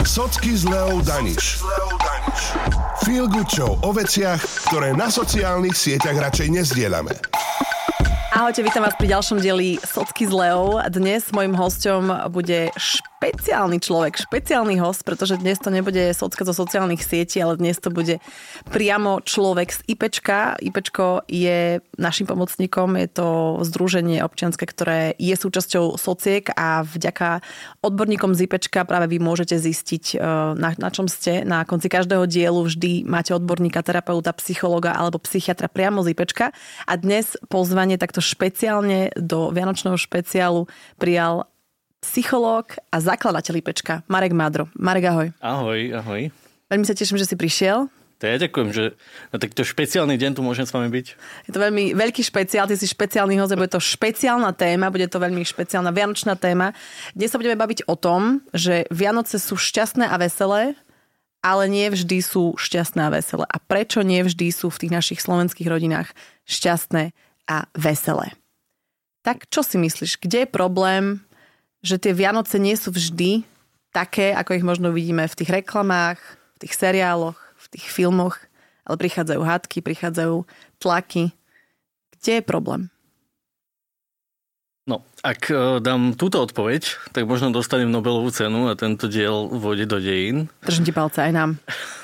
Socky s Leou Daniš. Feel good show o veciach, ktoré na sociálnych sieťach radšej nezdieľame. Ahojte, vítam vás pri ďalšom dieli Socky s Leou. Dnes mojím hosťom bude špeciálny človek, špeciálny host, pretože dnes to nebude socka zo sociálnych sietí, ale dnes to bude priamo človek z IPčka. IPčko je našim pomocníkom, je to združenie občianske, ktoré je súčasťou sociek a vďaka odborníkom z IPčka práve vy môžete zistiť, na čom ste. Na konci každého dielu vždy máte odborníka, terapeuta, psychologa alebo psychiatra priamo z IPčka. A dnes pozvanie takto špeciálne do vianočného špeciálu prijal psychológ a zakladateľ IPčka Marek Mádro. Marek, ahoj. Ahoj. Veľmi sa teším, že si prišiel. To ja ďakujem, že na takto špeciálny deň tu môžem s vami byť. Je to veľmi veľký špeciál, ty si špeciálny host, bude to špeciálna téma, bude to veľmi špeciálna vianočná téma. Dnes sa budeme baviť o tom, že Vianoce sú šťastné a veselé, ale nie vždy sú šťastné a veselé. A prečo nie vždy sú v tých našich slovenských rodinách šťastné a veselé? Tak čo si myslíš, kde je problém, že tie Vianoce nie sú vždy také, ako ich možno vidíme v tých reklamách, v tých seriáloch, v tých filmoch, ale prichádzajú hádky, prichádzajú tlaky. Kde je problém? No, ak dám túto odpoveď, tak možno dostanem Nobelovú cenu a tento diel vôjde do dejín. Držím ti palce aj nám.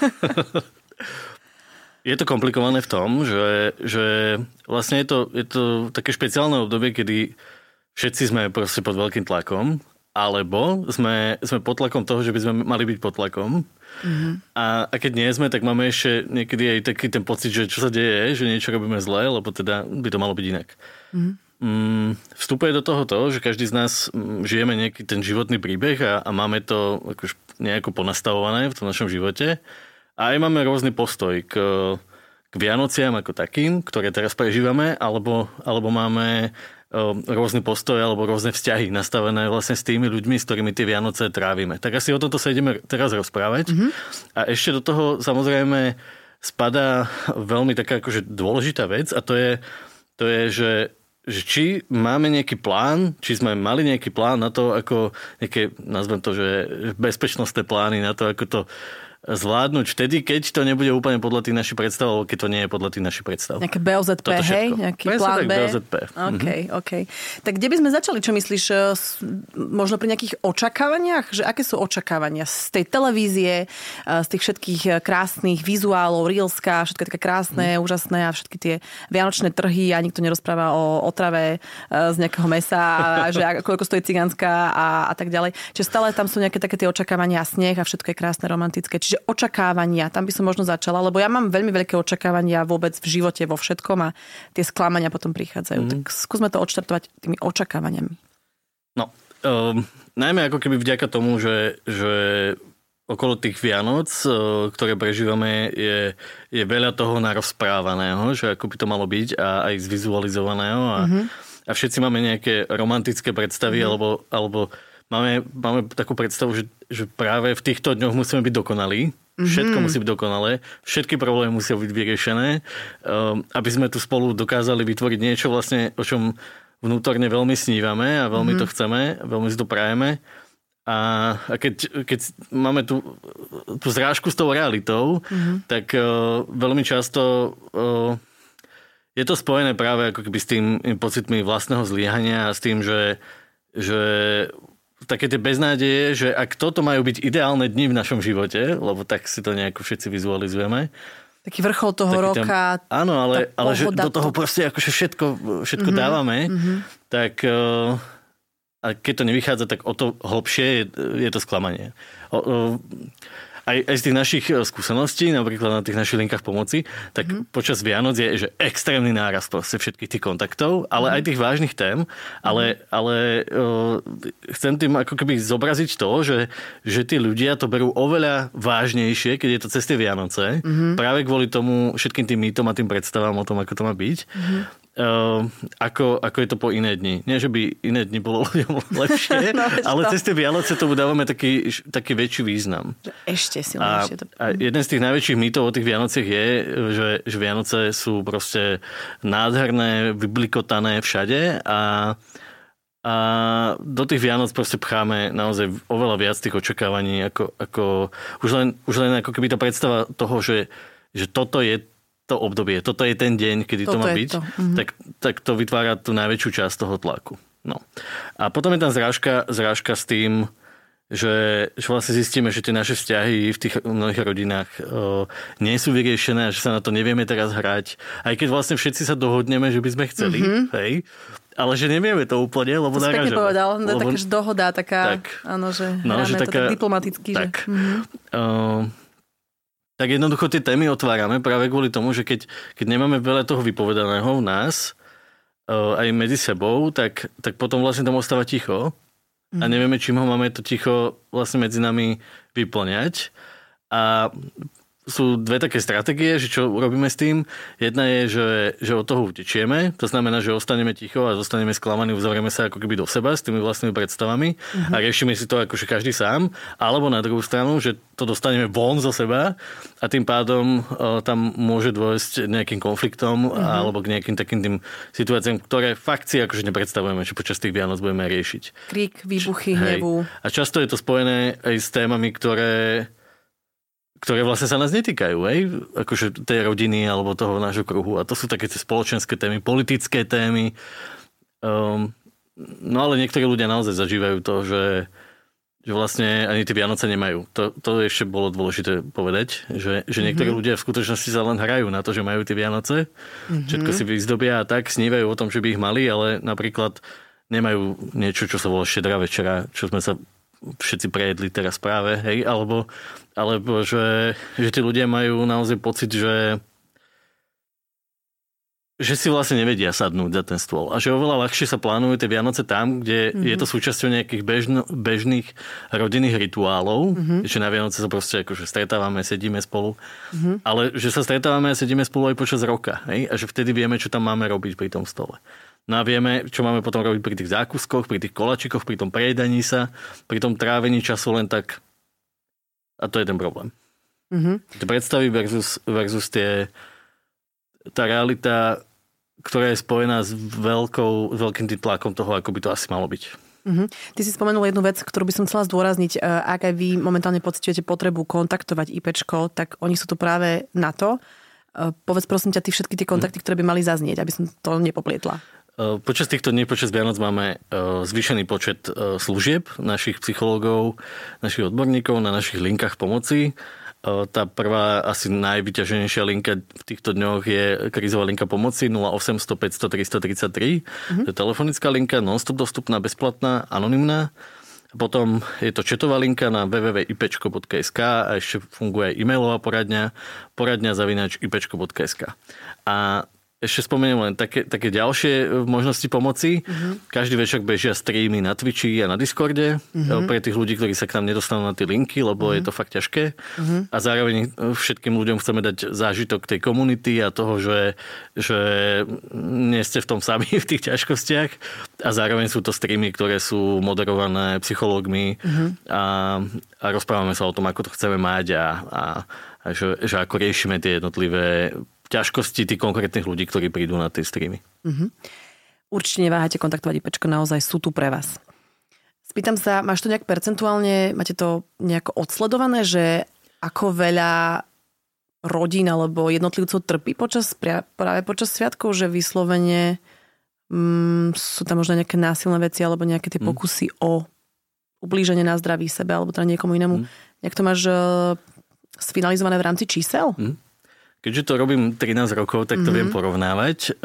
Je to komplikované v tom, že vlastne je to také špeciálne obdobie, kedy všetci sme proste pod veľkým tlakom, alebo sme pod tlakom toho, že by sme mali byť pod tlakom. Mm-hmm. A keď nie sme, tak máme ešte niekedy aj taký ten pocit, že čo sa deje, že niečo robíme zle, lebo teda by to malo byť inak. Mm-hmm. Vstupuje do toho to, že každý z nás žijeme nejaký ten životný príbeh a máme to akož nejako ponastavované v tom našom živote. A aj máme rôzny postoj k Vianociam ako takým, ktoré teraz prežívame, alebo máme rôzny postoj alebo rôzne vzťahy nastavené vlastne s tými ľuďmi, s ktorými tie Vianoce trávime. Tak asi o tomto sa ideme teraz rozprávať. Mm-hmm. A ešte do toho samozrejme spadá veľmi taká akože dôležitá vec a to je, že či máme nejaký plán, či sme mali nejaký plán na to, ako nejaké, nazvem to, že bezpečnostné plány na to, ako to zvládnuť vtedy, keď to nebude úplne podľa tých našich predstav, alebo keď to nie je podľa tých našich predstav. Nejaké BOZP, hej? Nejaký plán B? BOZP. OK. Tak kde by sme začali? Čo myslíš? Možno pri nejakých očakávaniach? Že aké sú očakávania z tej televízie, z tých všetkých krásnych vizuálov, reelska, všetko také krásne, úžasné a všetky tie vianočné trhy a nikto nerozpráva o otrave z nejakého mesa a že koľko stojí cigánska a tak ďalej. Čiže stále tam sú nejaké také tie očakávania a sneh a všetko je krásne, romantické. Čiže očakávania, tam by som možno začala, lebo ja mám veľmi veľké očakávania vôbec v živote, vo všetkom a tie sklamania potom prichádzajú. Tak skúsme to odštartovať tými očakávaniami. No, najmä ako keby vďaka tomu, že okolo tých Vianoc, ktoré prežívame, je veľa toho narozprávaného, že ako by to malo byť a aj zvizualizovaného a všetci máme nejaké romantické predstavy alebo Máme takú predstavu, že práve v týchto dňoch musíme byť dokonalí. Všetko musí byť dokonalé. Všetky problémy musia byť vyriešené. Aby sme tu spolu dokázali vytvoriť niečo vlastne, o čom vnútorne veľmi snívame a veľmi to chceme, veľmi si to prajeme. A keď máme tú zrážku s tou realitou, tak veľmi často je to spojené práve ako keby s tým pocitmi vlastného zlyhania a s tým, že také tie beznádeje, že ak toto majú byť ideálne dni v našom živote, lebo tak si to nejako všetci vizualizujeme. Taký vrchol toho roka. Áno, ale že do toho proste akože všetko dávame, tak a keď to nevychádza, tak o to hlbšie je to sklamanie. Aj z tých našich skúseností, napríklad na tých našich linkách pomoci, tak počas Vianoc je že extrémny nárast proste všetkých tých kontaktov, ale aj tých vážnych tém, ale chcem tým ako keby zobraziť to, že tí ľudia to berú oveľa vážnejšie, keď je to cez tie Vianoce, práve kvôli tomu všetkým tým mýtom a tým predstavám o tom, ako to má byť. Ako je to po iné dni. Nie, že by iné dni bolo ľuďom lepšie, ale cez tie Vianoce tomu dávame taký väčší význam. Ešte silnejšie. A jeden z tých najväčších mýtov o tých Vianociach je, že Vianoce sú proste nádherné, vyblikotané všade a A do tých Vianoc proste pcháme naozaj oveľa viac tých očakávaní, ako už len ako keby tá predstava toho, že toto je to obdobie, toto je ten deň, kedy to má byť, tak to vytvára tú najväčšiu časť toho tlaku. No. A potom je tam zrážka s tým, že vlastne zistíme, že tie naše vzťahy v tých mnohých rodinách nie sú vyriešené a že sa na to nevieme teraz hrať. Aj keď vlastne všetci sa dohodneme, že by sme chceli, hej, ale že nevieme to úplne, lebo narážame. To si pekne povedal, taká dohoda, taká, áno, že hráme že taká, to tak diplomaticky. Tak, tak jednoducho tie témy otvárame práve kvôli tomu, že keď nemáme veľa toho vypovedaného v nás, aj medzi sebou, tak potom vlastne tam ostáva ticho a nevieme, čím ho máme to ticho vlastne medzi nami vyplňať. A sú dve také stratégie, že čo urobíme s tým. Jedna je, že od toho utečieme, to znamená, že ostaneme ticho a zostaneme sklamaní, uzavrieme sa ako keby do seba s tými vlastnými predstavami a riešime si to akože každý sám. Alebo na druhú stranu, že to dostaneme von zo seba a tým pádom tam môže dôjsť nejakým konfliktom alebo k nejakým takým tým situáciám, ktoré fakt si akože nepredstavujeme, že počas tých Vianoc budeme riešiť. Krík, výbuchy, hnevu. A často je to spojené aj s témami, ktoré vlastne sa nás netýkajú, akože tej rodiny alebo toho nášho kruhu. A to sú také tie spoločenské témy, politické témy. No ale niektorí ľudia naozaj zažívajú to, že vlastne ani tie Vianoce nemajú. To ešte bolo dôležité povedať, že niektorí ľudia v skutočnosti sa len hrajú na to, že majú tie Vianoce. Všetko si vyzdobia a tak snívajú o tom, že by ich mali, ale napríklad nemajú niečo, čo sa volá Štedrá večera, čo sme sa všetci prejedli teraz práve, hej, alebo že tí ľudia majú naozaj pocit, že si vlastne nevedia sadnúť za ten stôl a že oveľa ľahšie sa plánujú tie Vianoce tam, kde je to súčasťou nejakých bežných rodinných rituálov, že na Vianoce sa proste akože stretávame, sedíme spolu, ale že sa stretávame a sedíme spolu aj počas roka, hej, a že vtedy vieme, čo tam máme robiť pri tom stole. No a vieme, čo máme potom robiť pri tých zákuskoch, pri tých koláčikoch, pri tom prejedaní sa, pri tom trávení času len tak. A to je ten problém. Tie predstavy versus tá realita, ktorá je spojená s veľkým tým tlakom toho, ako by to asi malo byť. Ty si spomenul jednu vec, ktorú by som chcela zdôrazniť. Ak aj vy momentálne pociťujete potrebu kontaktovať IPčko, tak oni sú tu práve na to. Povedz prosím ťa všetky tie kontakty, ktoré by mali zaznieť, aby som to nepoplietla. Počas týchto dní, počas Vianoc máme zvýšený počet služieb našich psychológov, našich odborníkov na našich linkách pomoci. Tá prvá, asi najvyťaženejšia linka v týchto dňoch je krízová linka pomoci 0800 500 333. To je telefonická linka, non-stop dostupná, bezplatná, anonymná. Potom je to chatová linka na www.ipečko.sk a ešte funguje aj e-mailová poradňa@ipečko.sk. A ešte spomeniem len také ďalšie možnosti pomoci. Každý večer bežia streamy na Twitchi a na Discorde pre tých ľudí, ktorí sa k nám nedostanú na tie linky, lebo je to fakt ťažké. A zároveň všetkým ľuďom chceme dať zážitok tej komunity a toho, že nie ste v tom sami v tých ťažkostiach. A zároveň sú to streamy, ktoré sú moderované psychológmi a rozprávame sa o tom, ako to chceme mať a že ako riešime tie jednotlivé ťažkosti tých konkrétnych ľudí, ktorí prídu na tie streamy. Určite neváhajte kontaktovať IPčko, naozaj sú tu pre vás. Spýtam sa, máš to nejak percentuálne, máte to nejako odsledované, že ako veľa rodín alebo jednotlivcov trpí práve počas sviatkov, že vyslovene sú tam možno nejaké násilné veci alebo nejaké tie pokusy o ublíženie na zdraví sebe alebo teda niekomu inému. Jak to máš sfinalizované v rámci čísel? Keďže to robím 13 rokov, tak to viem porovnávať.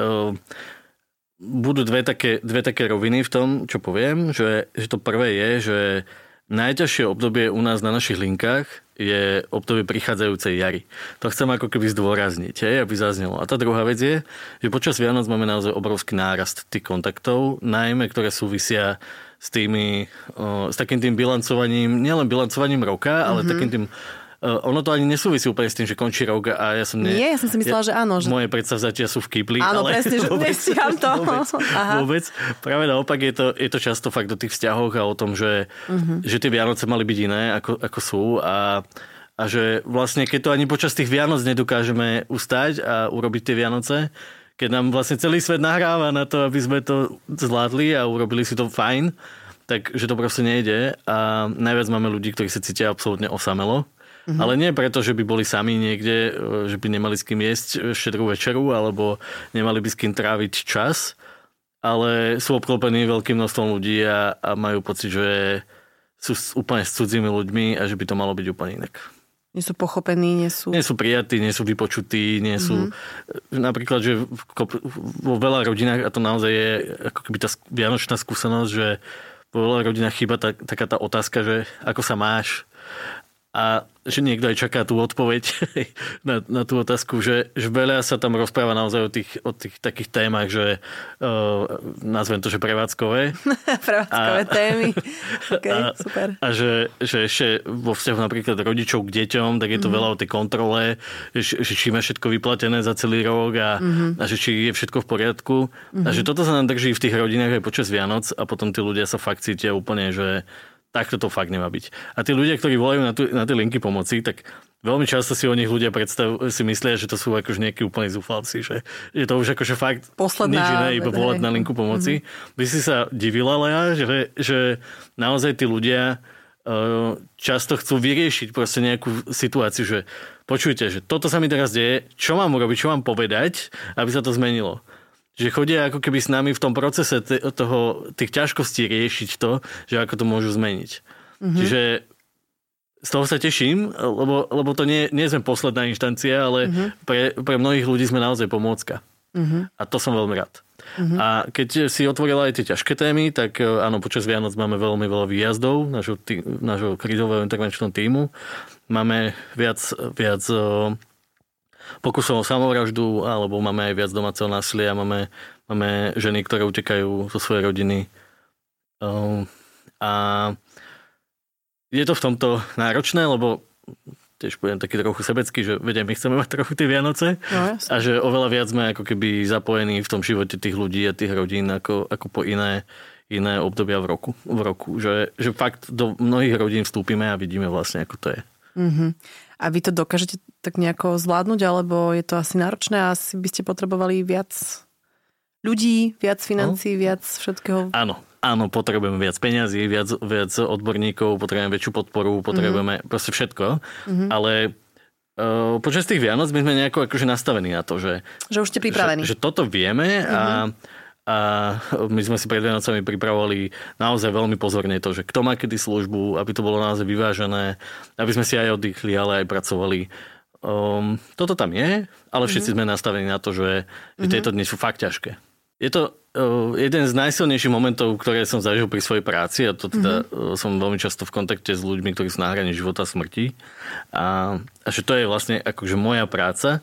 Budú dve také roviny v tom, čo poviem, že to prvé je, že najťažšie obdobie u nás na našich linkách je obdobie prichádzajúcej jary. To chcem ako keby zdôrazniť, aby zaznelo. A tá druhá vec je, že počas Vianoc máme naozaj obrovský nárast tých kontaktov, najmä ktoré súvisia s takým tým bilancovaním, nielen bilancovaním roka, ale takým tým ono to ani nesúvisí úplne s tým, že končí rok a ja som... Nie, ja som si myslela, že áno. Že... Moje predsavzatia sú v kýpli. Áno, ale presne, že nestiam to. Vôbec. Práve naopak je to často fakt o tých vzťahoch a o tom, že tie Vianoce mali byť iné, ako sú a že vlastne, keď to ani počas tých Vianoc nedokážeme ustať a urobiť tie Vianoce, keď nám vlastne celý svet nahráva na to, aby sme to zvládli a urobili si to fajn, tak že to proste nejde a najviac máme ľudí, ktorí sa cítia absolútne osamelo. Ale nie preto, že by boli sami niekde, že by nemali s kým jesť štedrú večeru alebo nemali by s kým tráviť čas, ale sú obklopení veľkým množstvom ľudí a majú pocit, že sú úplne s cudzími ľuďmi a že by to malo byť úplne inak. Nie sú pochopení, nie sú prijatí, nie sú vypočutí, nie sú... Napríklad, že vo veľa rodinách, a to naozaj je ako keby tá vianočná skúsenosť, že vo veľa rodinách chýba taká tá otázka, že ako sa máš, a že niekto aj čaká tú odpoveď na tú otázku, že veľa sa tam rozpráva naozaj o tých takých témach, že nazvem to, že prevádzkové. Prevádzkové témy. Okay, super. A že ešte vo vzťahu napríklad rodičov k deťom, tak je to veľa o tej kontrole, že či má všetko vyplatené za celý rok a že či je všetko v poriadku. A že toto sa nám drží v tých rodinách aj počas Vianoc a potom tí ľudia sa fakt cítia úplne, že takto to fakt nemá byť. A tí ľudia, ktorí volajú na tie linky pomoci, tak veľmi často si o nich ľudia si myslia, že to sú akože nejakí úplní zúfalci, že je to už akože fakt posledná, nič iné, iba volať na linku pomoci. By si sa divila, Lea, že naozaj tí ľudia často chcú vyriešiť proste nejakú situáciu, že počujte, že toto sa mi teraz deje, čo mám urobiť, čo mám povedať, aby sa to zmenilo. Že chodia ako keby s nami v tom procese tých ťažkostí riešiť to, že ako to môžu zmeniť. Čiže z toho sa teším, lebo to nie sme posledná inštancia, ale pre mnohých ľudí sme naozaj pomôcka. A to som veľmi rád. A keď si otvorila aj tie ťažké témy, tak áno, počas Vianoc máme veľmi veľa výjazdov nášho krízového intervenčného tímu. Máme viac pokusov o samovraždu, alebo máme aj viac domáceho násilia, máme ženy, ktoré utekajú zo svojej rodiny. A je to v tomto náročné, lebo tiež budem taký trochu sebecký, že vedia, my chceme mať trochu tie Vianoce a že oveľa viac sme ako keby zapojení v tom živote tých ľudí a tých rodín ako po iné obdobia v roku. Že fakt do mnohých rodín vstúpime a vidíme vlastne, ako to je. A vy to dokážete tak nejako zvládnuť, alebo je to asi náročné a asi by ste potrebovali viac ľudí, viac financií, viac všetkého? Áno, potrebujeme viac peňazí, viac odborníkov, potrebujeme väčšiu podporu, potrebujeme proste všetko. Ale počas tých Vianoc my sme nejako akože nastavení na to, že už ste pripravení. Že toto vieme a my sme si pred Vianocami pripravovali naozaj veľmi pozorne to, že kto má kedy službu, aby to bolo naozaj vyvážené, aby sme si aj oddychli, ale aj pracovali. Toto tam je, ale všetci sme nastavení na to, že tieto dni sú fakt ťažké. Je to jeden z najsilnejších momentov, ktoré som zažil pri svojej práci a to teda som veľmi často v kontakte s ľuďmi, ktorí sú na hrane života a smrti. A že to je vlastne akože moja práca.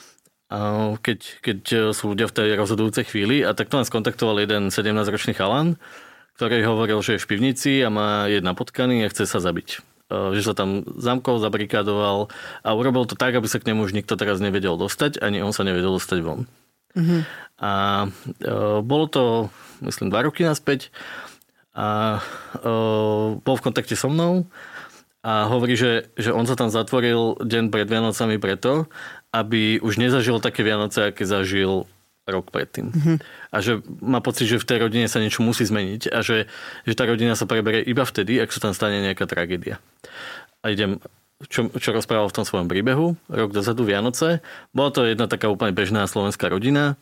Keď sú ľudia v tej rozhodujúcej chvíli a tak to nás kontaktoval jeden 17-ročný chalan, ktorý hovoril, že je v pivnici a má jedna potkaný a chce sa zabiť. Že sa tam zamkol, zabrikádoval a urobil to tak, aby sa k nemu už nikto teraz nevedel dostať, ani on sa nevedel dostať von. A bolo to, myslím, 2 roky naspäť a bol v kontakte so mnou a hovorí, že on sa tam zatvoril deň pred Vianocami preto, aby už nezažil také Vianoce, aké zažil rok predtým. A že má pocit, že v tej rodine sa niečo musí zmeniť a že tá rodina sa preberie iba vtedy, ak sa tam stane nejaká tragédia. A idem, čo rozprával v tom svojom príbehu, rok dozadu Vianoce. Bola to jedna taká úplne bežná slovenská rodina,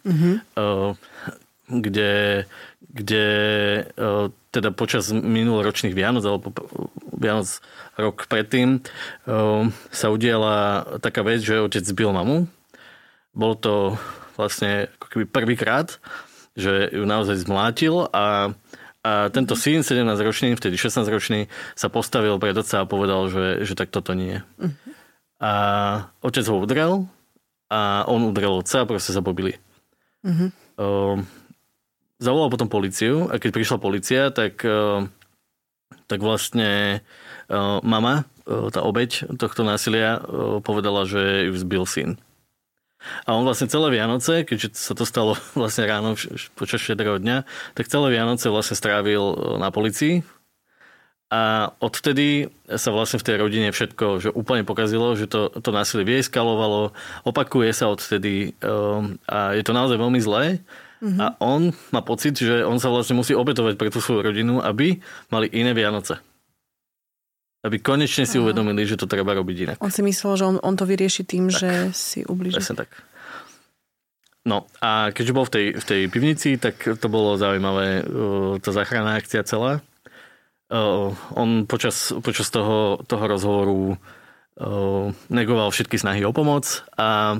kde teda počas minuloročných Vianoc alebo Vianoc rok predtým sa udiala taká vec, že otec zbil mamu. Bol to vlastne ako keby prvýkrát, že ju naozaj zmlátil a tento syn, 17-ročný, vtedy 16-ročný, sa postavil pred otca a povedal, že tak toto nie. A otec ho udrel a on udrel otca a proste sa pobili. Zavolal potom políciu a keď prišla polícia, tak vlastne mama, tá obeť tohto násilia, povedala, že ju zbil syn. A on vlastne celé Vianoce, keďže sa to stalo vlastne ráno počas štedrého dňa, tak celé Vianoce vlastne strávil na polícii A odvtedy sa vlastne v tej rodine všetko že úplne pokazilo, že to násilie vyeskalovalo, opakuje sa odvtedy a je to naozaj veľmi zlé. A on má pocit, že on sa vlastne musí obetovať pre tú svoju rodinu, aby mali iné Vianoce. Aby konečne si uvedomili, že to treba robiť inak. On si myslel, že on to vyrieši tým, tak, že si ubliží. Presne tak. No a keďže bol v tej pivnici, tak to bolo zaujímavé, tá záchranná akcia celá. On počas toho rozhovoru negoval všetky snahy o pomoc a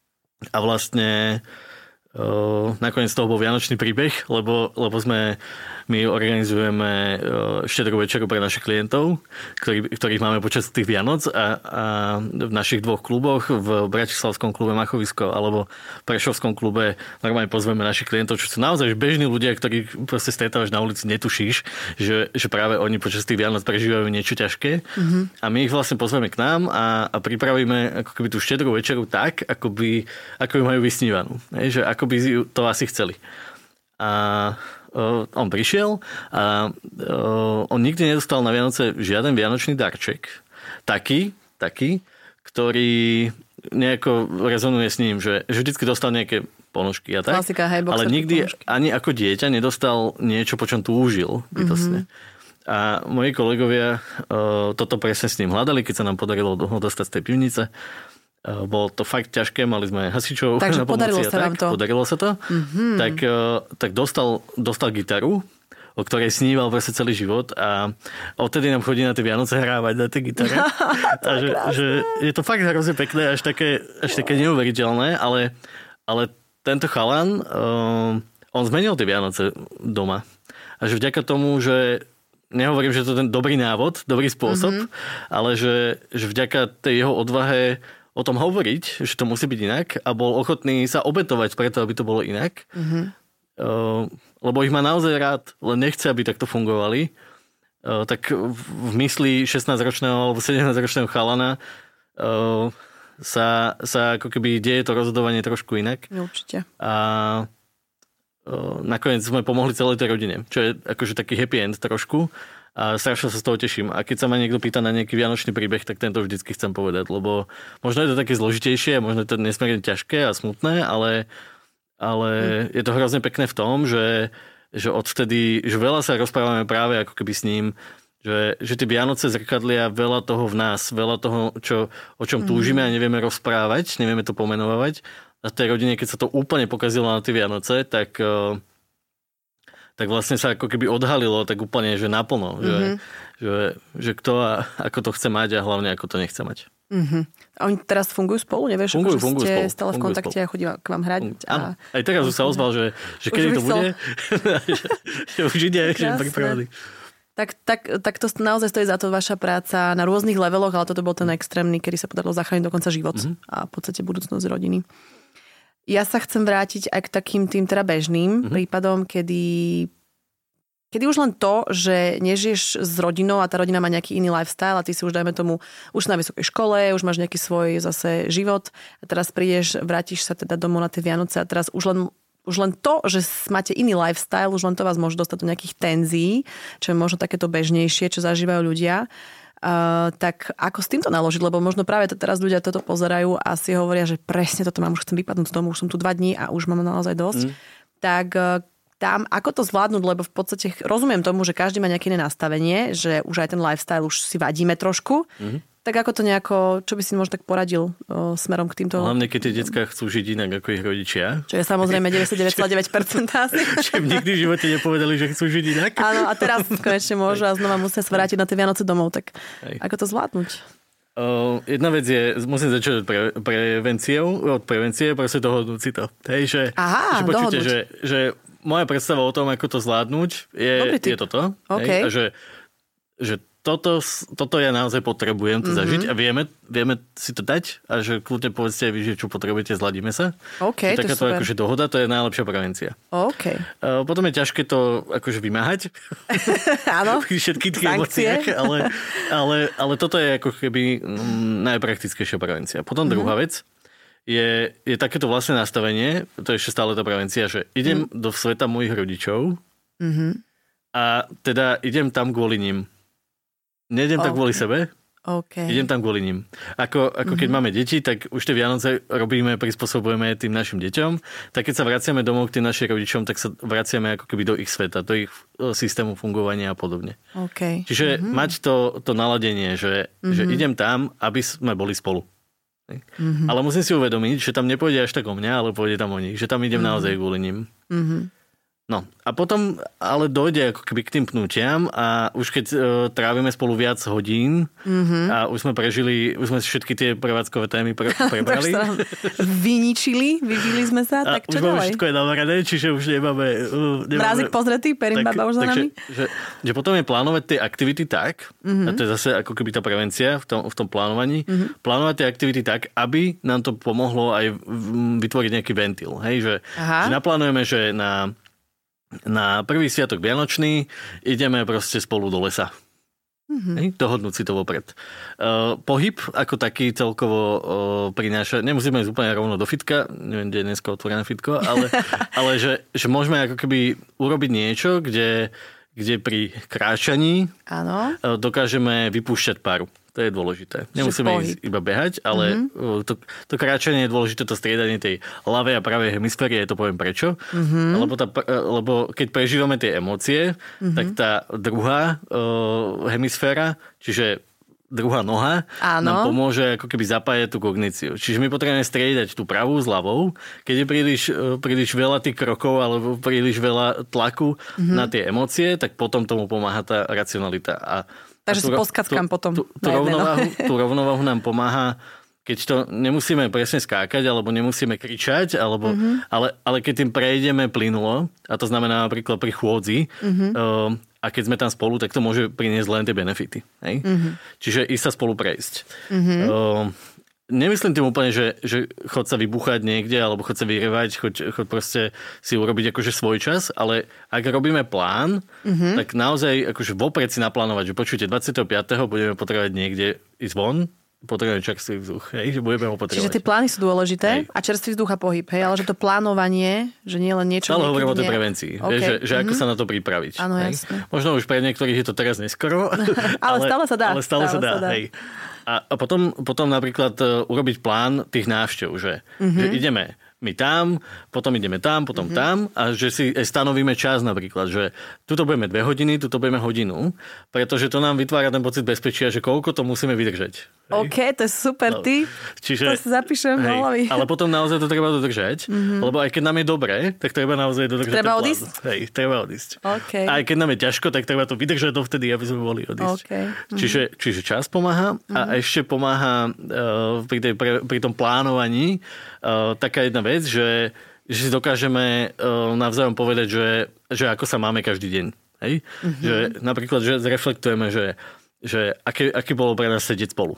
vlastne nakoniec toho bol vianočný príbeh, lebo my organizujeme štedrú večeru pre našich klientov, ktorých máme počas tých Vianoc a v našich dvoch kluboch, v Bratislavskom klube Machovisko alebo Prešovskom klube normálne pozveme našich klientov, čo sú naozaj bežní ľudia, ktorých proste stretávaš na ulici, netušíš, že práve oni počas tých Vianoc prežívajú niečo ťažké. A my ich vlastne pozveme k nám a pripravíme ako keby tú štedrú večeru tak, ako by majú vysnívanú. Že ako by to asi chceli. A on prišiel a on nikdy nedostal na Vianoce žiaden vianočný darček. Taký, ktorý nejako rezonuje s ním, že vždycky dostal nejaké ponožky a tak. Klasika, hej, ale nikdy ani ako dieťa nedostal niečo, po čom túžil bytostne. A moji kolegovia toto presne s ním hľadali, keď sa nám podarilo ho dostať z tej pivnice. Bolo to fakt ťažké, mali sme hasičov takže na pomoci. Podarilo sa vám to. Podarilo sa to. Tak dostal gitaru, o ktorej sníval vlastne celý život a odtedy nám chodí na tie Vianoce hrávať na tej gitare. A že je to fakt hrozne pekné, až také neuveriteľné, ale tento chalan, on zmenil tie Vianoce doma. A že vďaka tomu, že nehovorím, že to je ten dobrý návod, dobrý spôsob, ale že vďaka tej jeho odvahe o tom hovoriť, že to musí byť inak a bol ochotný sa obetovať preto, aby to bolo inak. Lebo ich má naozaj rád, len nechce, aby takto fungovali. Tak v mysli 16-ročného alebo 17-ročného chalana sa ako keby deje to rozhodovanie trošku inak. Určite. A nakoniec sme pomohli celej tej rodine, čo je akože taký happy end trošku. A strašne sa z toho teším. A keď sa ma niekto pýta na nejaký vianočný príbeh, tak tento vždycky chcem povedať, lebo možno je to také zložitejšie, možno je to nesmierne ťažké a smutné, ale je to hrozne pekné v tom, že odvtedy, že veľa sa rozprávame práve ako keby s ním, že tie Vianoce zrkadlia veľa toho v nás, veľa toho, o čom túžime a nevieme rozprávať, nevieme to pomenovať. A v tej rodine, keď sa to úplne pokazilo na tie Vianoce, tak vlastne sa ako keby odhalilo tak úplne, že naplno. Že kto a ako to chce mať a hlavne ako to nechce mať. A oni teraz fungujú spolu? Nevieš, fungujú ste spolu, stále v kontakte a chodí k vám hrať? Áno. Aj teraz už sa ozval, že kedy to bude. Že už ide, že pripravený. Tak to naozaj stojí za to vaša práca na rôznych leveloch, ale toto bol ten extrémny, kedy sa podarilo zachrániť dokonca život a v podstate budúcnosť rodiny. Ja sa chcem vrátiť aj k takým tým teda bežným prípadom, kedy už len to, že nežiješ s rodinou a tá rodina má nejaký iný lifestyle a ty si už, dajme tomu, už na vysokej škole, už máš nejaký svoj zase život a teraz prídeš, vrátiš sa teda domov na tie Vianoce a teraz už len to, že máte iný lifestyle, už len to vás môže dostať do nejakých tenzií, čo je možno takéto bežnejšie, čo zažívajú ľudia. Tak ako s týmto naložiť? Lebo možno práve teraz ľudia toto pozerajú a si hovoria, že presne toto mám, už chcem vypadnúť z domu, už som tu 2 dní a už mám naozaj dosť. Tak tam, ako to zvládnuť, lebo v podstate rozumiem tomu, že každý má nejaké iné nastavenie, že už aj ten lifestyle už si vadíme trošku. Tak ako to nejako, čo by si možno tak poradil smerom k týmto? Hlavne, keď tie decká chcú žiť inak ako ich rodičia. Čo je samozrejme 99,9% asi. Čo im nikdy v živote nepovedali, že chcú žiť inak. Áno, a teraz konečne môžu a znova musia sa vrátiť na tie Vianoce domov. Tak ako to zvládnuť? Jedna vec je, musím začať od prevencie, proste dohodnúť si to. Hej, počujete, že moja predstava o tom, ako to zvládnuť, je toto. Okay. Hej, a že toto ja naozaj potrebujem to zažiť a vieme si to dať a že kľudne povedzte aj vy, že čo potrebujete, zladíme sa. OK, to je super. Takáto akože dohoda, to je najlepšia prevencia. OK. Potom je ťažké to akože vymáhať. Áno. Všetky tie emócie, ale toto je ako keby najpraktickejšia prevencia. Potom druhá vec je takéto vlastné nastavenie, to je ešte stále tá prevencia, že idem do sveta mojich rodičov a teda idem tam kvôli nim. Nejdem tak kvôli sebe, idem tam kvôli ním. Ako keď máme deti, tak už tie Vianoce robíme, prispôsobujeme tým našim deťom. Tak keď sa vraciame domov k tým našim rodičom, tak sa vraciame ako keby do ich sveta, do ich systému fungovania a podobne. Čiže mať to naladenie, že idem tam, aby sme boli spolu. Ale musím si uvedomiť, že tam nepôjde až tak o mňa, ale pôjde tam o nich. Že tam idem naozaj kvôli ním. No a potom ale dojde ako keby k tým pnutiam a už keď trávime spolu viac hodín a už sme všetky tie prevádzkové témy prebrali. Tak sa vyničili, vybili sme sa, tak čo ďalej? Už všetko je navarané, čiže už nemáme... Mrázik pozretý, perimbaba už za nami? Že potom je plánovať tie aktivity tak, a to je zase ako keby tá prevencia v tom plánovaní, plánovať tie aktivity tak, aby nám to pomohlo aj vytvoriť nejaký ventil. Hej? Že naplánujeme, že na prvý sviatok Vianočný ideme proste spolu do lesa. Dohodnúť si to vopred. Pohyb ako taký celkovo prináša, nemusíme ísť úplne rovno do fitka, neviem, kde je dneska otvorené fitko, ale že môžeme ako keby urobiť niečo, kde pri kráčaní dokážeme vypúšťať páru. To je dôležité. Nemusíme ísť iba behať, ale to kráčanie je dôležité, to striedanie tej ľavej a pravej hemisféry, ja to poviem prečo. Lebo keď prežívame tie emócie, tak tá druhá hemisféra, čiže druhá noha, nám pomôže ako keby zapájať tú kogníciu. Čiže my potrebujeme striedať tú pravú s ľavou. Keď je príliš veľa tých krokov alebo príliš veľa tlaku na tie emócie, tak potom tomu pomáha tá racionalita. Takže si poskackám potom tú rovnováhu nám pomáha, keď to nemusíme presne skákať, alebo nemusíme kričať, ale keď tým prejdeme plynulo, a to znamená napríklad pri chôdzi, a keď sme tam spolu, tak to môže priniesť len tie benefity. Hej? Čiže ísť sa spolu prejsť. Nemyslím tým úplne, že chod sa vybuchať niekde, alebo chod sa vyrevať, chod proste si urobiť akože svoj čas, ale ak robíme plán, tak naozaj akože vopred si naplánovať, že počujte, 25. budeme potrebovať niekde ísť von, potrebujeme čerstvý vzduch, hej, že budeme ho potrebovať. Čiže tie plány sú dôležité a čerstvý vzduch a pohyb, hej, ale že to plánovanie, že nie len niečo... Ale hovorím o tej prevencii, že ako sa na to pripraviť. Áno, jasne. Možno už pre niektorých je to teraz neskoro, ale stále sa dá. Ale stále sa dá, hej. A potom napríklad urobiť plán tých návštev, že ideme my tam, potom ideme tam, potom tam a že si stanovíme čas napríklad, že tuto budeme 2 hodiny, tuto budeme hodinu, pretože to nám vytvára ten pocit bezpečia, že koľko to musíme vydržať. Hej? OK, to je super, ty. Čiže, to si zapíšem v hlavy. Ale potom naozaj to treba dodržať, lebo aj keď nám je dobre, tak treba naozaj dodržať. Treba odísť? Hej, treba odísť. Okay. A aj keď nám je ťažko, tak treba to vydržať dovtedy, aby sme mohli odísť. Okay. Čiže čas pomáha a ešte pomáha pri tom plánovaní taká jedna vec, že si dokážeme navzájom povedať, že ako sa máme každý deň. Hej? Že napríklad, že zreflektujeme, že aké bolo pre nás sedieť spolu.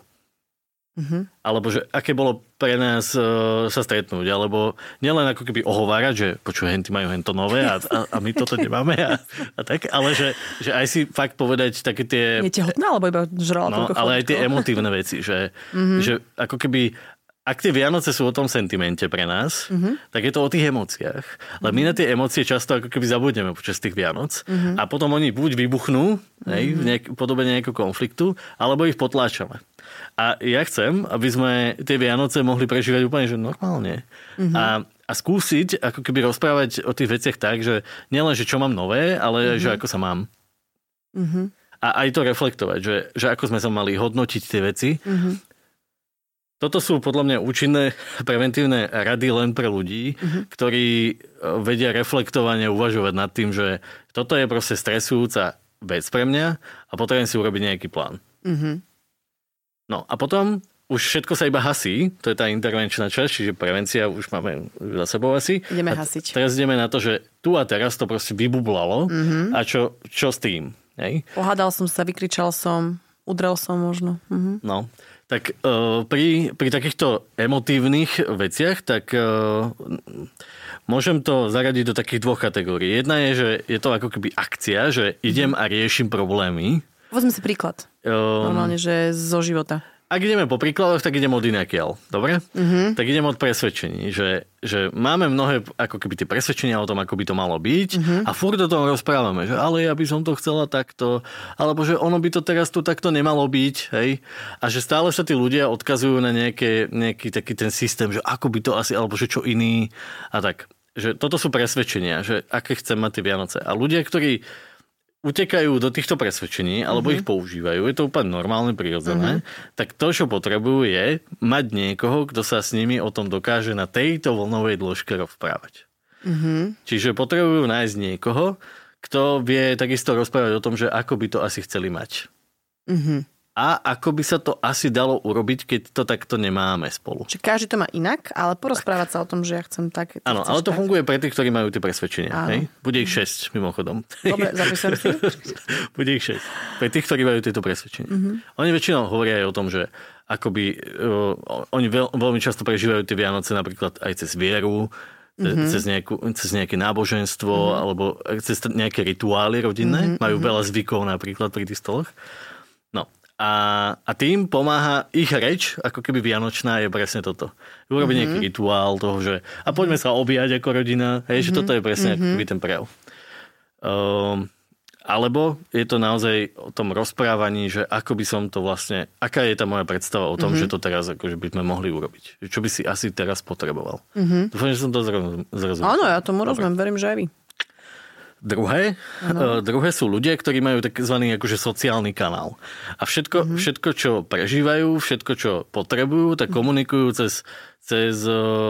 Alebo že aké bolo pre nás sa stretnúť. Alebo nielen ako keby ohovárať, že počuj, henty majú hento nové a my toto nemáme a tak, ale že aj si fakt povedať také tie... Je tehotná, alebo iba žrala? Ale aj tie emotívne veci, že ako keby... Ak tie Vianoce sú o tom sentimente pre nás, tak je to o tých emóciách. Ale my na tie emócie často ako keby zabudneme počas tých Vianoc a potom oni buď vybuchnú v podobe nejakého konfliktu, alebo ich potláčame. A ja chcem, aby sme tie Vianoce mohli prežívať úplne že normálne. A skúsiť ako keby rozprávať o tých veciach tak, že nielen, že čo mám nové, ale že ako sa mám. A aj to reflektovať, že ako sme sa mali hodnotiť tie veci. Toto sú podľa mňa účinné preventívne rady len pre ľudí, ktorí vedia reflektovane uvažovať nad tým, že toto je proste stresujúca vec pre mňa a potrebujem si urobiť nejaký plán. No a potom už všetko sa iba hasí, to je tá intervenčná časť, čiže prevencia už máme za sebou asi. Ideme hasiť. Teraz ideme na to, že tu a teraz to proste vybublalo a čo s tým? Hej? Pohádal som sa, vykričal som, udrel som možno. No. Tak pri takýchto emotívnych veciach, tak môžem to zaradiť do takých 2 kategórií. Jedna je, že je to ako keby akcia, že idem a riešim problémy. Povedzme si príklad. Normálne, že zo života. ak ideme po príkladoch, tak idem od inakiaľ. Dobre? Tak idem od presvedčení, že máme mnohé ako keby tie presvedčenia o tom, ako by to malo byť a furt o tom rozprávame, že ale ja by som to chcela takto, alebo že ono by to teraz tu takto nemalo byť, hej? A že stále sa tí ľudia odkazujú na nejaký taký ten systém, že ako by to asi, alebo že čo iný a tak. Že toto sú presvedčenia, že aké chcem mať tie Vianoce. A ľudia, ktorí utekajú do týchto presvedčení, alebo ich používajú, je to úplne normálne, prirodzené, tak to, čo potrebujú, je mať niekoho, kto sa s nimi o tom dokáže na tejto vlnovej dĺžke rozprávať. Čiže potrebujú nájsť niekoho, kto vie takisto rozprávať o tom, že ako by to asi chceli mať. A ako by sa to asi dalo urobiť, keď to takto nemáme spolu. Čiže každý to má inak, ale porozprávať sa o tom, že ja chcem tak. Áno, ale to funguje pre tých, ktorí majú tie presvedčenia. Hej? Bude ich 6, mimochodom. Dobre, zapíšem si. Bude ich 6. Pre tých, ktorí majú tieto presvedčenia. Oni väčšinou hovoria aj o tom, že akoby, oni veľmi často prežívajú tie Vianoce napríklad aj cez vieru, cez nejaké náboženstvo, alebo cez nejaké rituály rodinné. Majú veľa zvykov napríklad pri tých stoloch. No. A tým pomáha ich reč, ako keby vianočná, je presne toto. Urobiť nejaký rituál toho, že a poďme sa objať ako rodina. Hej, že toto je presne ako keby ten prejav. Alebo je to naozaj o tom rozprávaní, že ako by som to vlastne, aká je tá moja predstava o tom, že to teraz akože by sme mohli urobiť. Čo by si asi teraz potreboval. Dúfam, že som to zrozumel. Áno, ja tomu rozumiem, verím, že aj vy. Druhé sú ľudia, ktorí majú takzvaný akože sociálny kanál. A všetko, čo prežívajú, všetko, čo potrebujú, tak komunikujú cez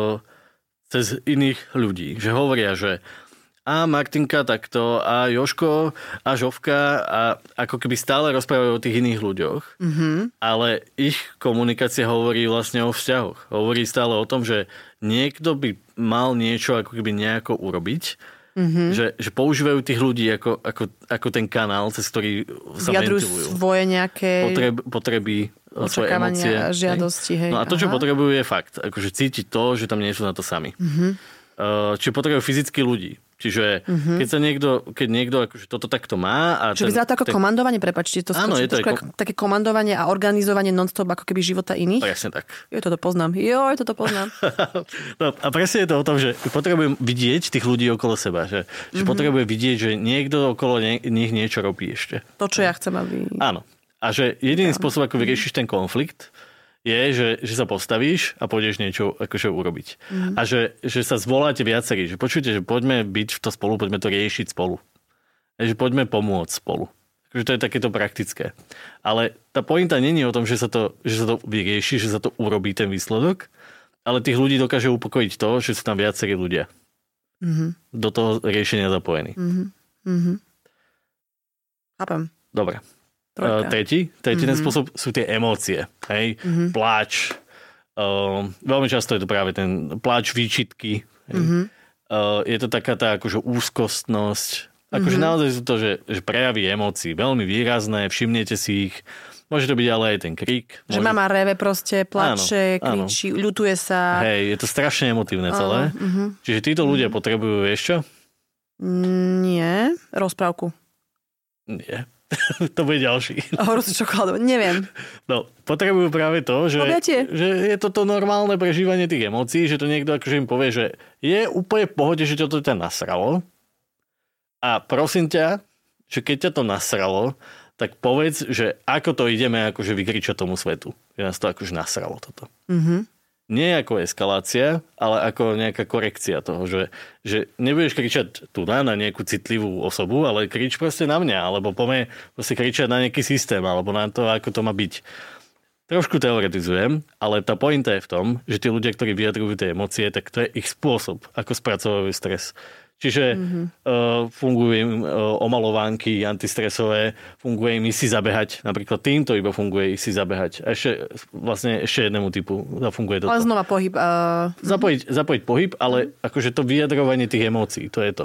iných ľudí. Že hovoria, že a Martinka takto, a Jožko, a Žovka, a ako keby stále rozprávajú o tých iných ľuďoch. Ale ich komunikácia hovorí vlastne o vzťahoch. Hovorí stále o tom, že niekto by mal niečo ako keby nejako urobiť. Že používajú tých ľudí ako ten kanál, cez ktorý sa vyjadrujú svoje nejaké potreby, svoje emócie. Žiadosti. Hej. No a to, čo potrebujú, je fakt. Akože cítiť to, že tam nie sú na to sami. Čiže potrebujú fyzicky ľudí. Čiže keď niekto akože toto takto má... A čo vyzerá to ako komandovanie, prepáčte, to áno, je to také komandovanie a organizovanie non-stop ako keby života iných? Presne tak. Toto poznám. No, a presne je to o tom, že potrebujem vidieť tých ľudí okolo seba. Že potrebujem vidieť, že niekto okolo nich niečo robí ešte. To, čo ja chcem, aby... Áno. A že jediný spôsob, ako vyriešiš ten konflikt, je, že sa postavíš a pôjdeš niečo akože urobiť. A že sa zvoláte viacerí. Že počujte, že poďme byť v to spolu, poďme to riešiť spolu. Že poďme pomôcť spolu. Takže to je takéto praktické. Ale tá pointa nie je o tom, že sa to vyrieši, že sa to urobí ten výsledok, ale tých ľudí dokáže upokojiť to, že sú tam viacerí ľudia. Do toho riešenia zapojení. Chápem. Dobre. Tretí ten spôsob sú tie emócie. Hej? Pláč. Veľmi často je to práve ten pláč, výčitky. Je to taká tá akože úzkostnosť. Akože naozaj sú to, že prejavy emócií veľmi výrazné, všimnete si ich. Môže to byť ale aj ten krík. Že mama reve proste, plače, kričí, ľutuje sa. Hej, je to strašne emotívne celé. Čiže títo ľudia potrebujú, vieš čo? Nie. Rozprávku. Nie. To bude ďalší. Horúcu čokoládu, neviem. No, potrebujú práve to, že je toto normálne prežívanie tých emócií, že to niekto akože im povie, že je úplne v pohode, že toto ťa nasralo. A prosím ťa, že keď ťa to nasralo, tak povedz, že ako to ideme akože vykričať tomu svetu. Že nás to akože nasralo toto. Nie ako eskalácia, ale ako nejaká korekcia toho, že nebudeš kričať tu na nejakú citlivú osobu, ale krič proste na mňa, alebo poďme proste kričať na nejaký systém, alebo na to, ako to má byť. Trošku teoretizujem, ale tá pointa je v tom, že tí ľudia, ktorí vyjadrujú tie emócie, tak to je ich spôsob, ako spracovajú stres. Čiže fungujú im omalovánky antistresové, funguje im si zabehať. Napríklad týmto iba funguje si zabehať. A ešte jednému typu funguje toto. Ale znova pohyb. Zapojiť pohyb, ale akože to vyjadrovanie tých emócií, to je to.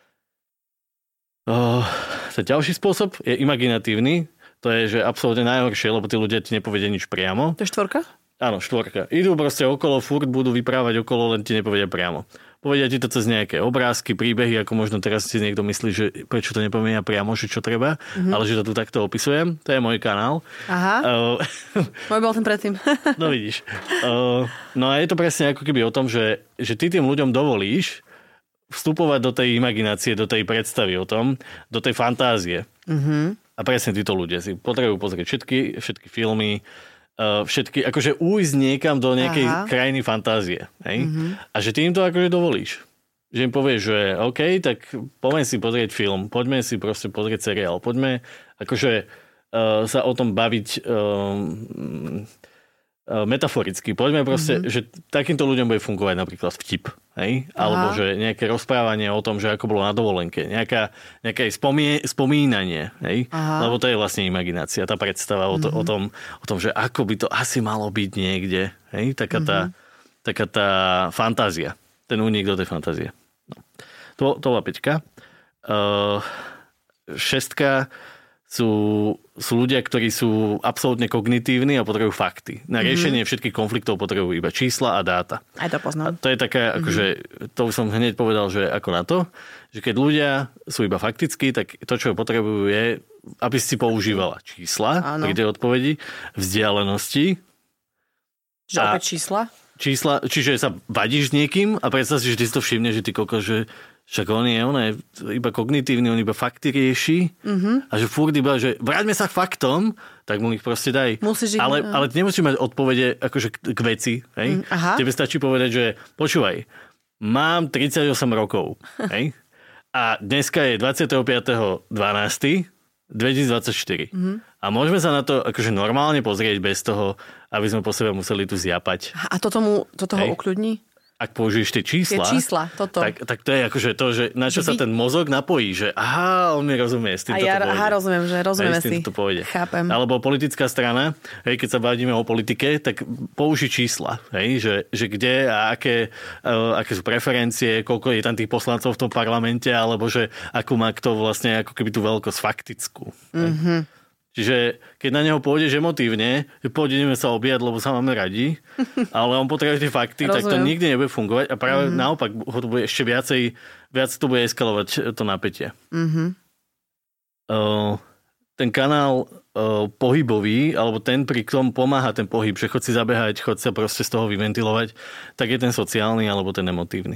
Ten ďalší spôsob je imaginatívny. To je, že absolútne najhoršie, lebo tí ľudia ti nepovedia nič priamo. To je 4? Áno, 4. Idú proste okolo, furt budú vyprávať okolo, len ti nepovedia priamo. Povedia ti to cez nejaké obrázky, príbehy, ako možno teraz si niekto myslí, že prečo to nepovedia priamo, že čo treba, ale že to tu takto opisujem. To je môj kanál. Aha. Môj bol ten predtým. No vidíš. No a je to presne ako keby o tom, že ty tým ľuďom dovolíš vstupovať do tej imaginácie, do tej predstavy o tom, do tej fantázie. A presne títo ľudia si potrebujú pozrieť všetky filmy, všetky, akože újsť niekam do nejakej krajiny fantázie. Hej? A že ty im to akože dovolíš. Že im povieš, že OK, tak poďme si pozrieť film, poďme si proste pozrieť seriál, poďme akože sa o tom baviť metaforicky. Poďme proste, že takýmto ľuďom bude fungovať napríklad vtip. Hej? Alebo že nejaké rozprávanie o tom, že ako bolo na dovolenke. Nejaké spomínanie. Hej? Lebo to je vlastne imaginácia. Tá predstava o tom, že ako by to asi malo byť niekde. Hej? Taká tá fantázia. Ten únik do tej fantázie. No. To bola 5. 6. sú ľudia, ktorí sú absolútne kognitívni a potrebujú fakty. Na riešenie všetkých konfliktov potrebujú iba čísla a dáta. Aj to poznám. A to je také, akože, to som hneď povedal, že ako na to, že keď ľudia sú iba faktickí, tak to, čo potrebujú je, aby si používala čísla pri tej odpovedi, vzdialenosti. Že opäť čísla? Čiže sa vadíš s niekým a predstav si, že ty si to všimne, že ty kokos, že však on je iba kognitívny, on iba fakty rieši a že furt iba, že vráťme sa k faktom, tak mu ich proste daj. Ale ty nemusíš mať odpovede akože k veci. Hej? Tebe stačí povedať, že počúvaj, mám 38 rokov. Hej? A dneska je 25.12.2024. A môžeme sa na to akože normálne pozrieť bez toho, aby sme po sebe museli tu zjapať. A to toho ukľudní? Ak použiješ tie čísla, tak to je akože to, že na čo sa ten mozog napojí, že on mi rozumie, s týmto to pôjde. Rozumiem, že rozumieme si. To pôjde. Chápem. Alebo politická strana, hej, keď sa bavíme o politike, tak použij čísla, hej, že kde a aké sú preferencie, koľko je tam tých poslancov v tom parlamente, alebo že akú má kto vlastne ako keby tú veľkosť faktickú. Čiže keď na neho pôjdeš emotívne, že pôjdeme sa objať, lebo sa máme radi, ale on potrebuje tie fakty, tak to nikdy nebude fungovať a práve naopak ho to bude ešte viac to bude eskalovať to napätie. Ten kanál pohybový, alebo ten, pri ktorom pomáha ten pohyb, že chod si zabehať, chod sa proste z toho vyventilovať, tak je ten sociálny alebo ten emotívny.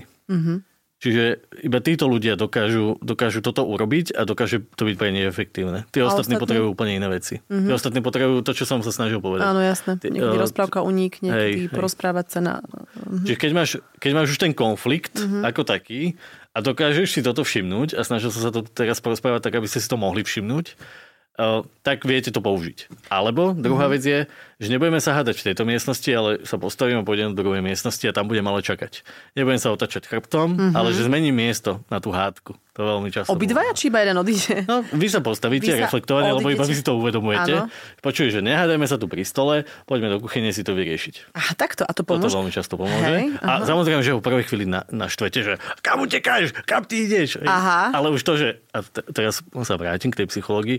Čiže iba títo ľudia dokážu toto urobiť a dokáže to byť pre nej efektívne. Tí ostatní potrebujú úplne iné veci. Tí ostatní potrebujú to, čo som sa snažil povedať. Áno, jasné. Niekedy rozprávka unik, niekedy porozprávať sa na... Čiže keď máš už ten konflikt ako taký a dokážeš si toto všimnúť a snažil som sa to teraz porozprávať tak, aby ste si to mohli všimnúť, tak viete to použiť. Alebo druhá vec je, že nebudeme sa hádať v tejto miestnosti, ale sa postavím a pôjdem do druhej miestnosti a tam budem ale čakať. Nebudem sa otačať chrbtom, ale že zmením miesto na tú hádku. To veľmi často. Obidvaja či iba jeden odíde? No, vy sa postavíte reflektovane, lebo iba vy si to uvedomujete. Počuješ, že nehádajme sa tu pri stole, poďme do kuchyne si to vyriešiť. Aha, takto. A to pomôže? To veľmi často pomôže. A samozrejme, že ho v prvej chvíli naštvete, že kam utekáš, kam ty ideš? Ale už to, že a teraz sa vrátim k tej psychológii,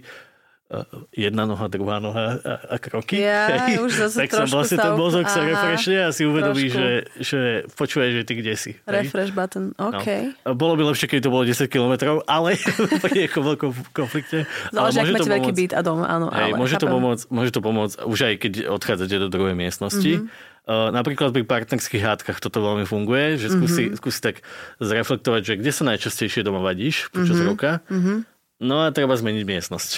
jedna noha, druhá noha a kroky. Už zase tak sa vlastne ten mozog sa refreshne a si uvedomí, že počúvaj, že ty kde si. Refresh button, OK. No. Bolo by lepšie, keď to bolo 10 kilometrov, ale pri nejakom veľkom konflikte. Záleží, ak máte veľký byt a dom, áno. Môže to pomôcť, už aj keď odchádzate do druhej miestnosti. Napríklad pri partnerských hádkach toto veľmi funguje, že skúsi tak zreflektovať, že kde sa najčastejšie doma vadíš počas roka. No a treba zmeniť miestnosť.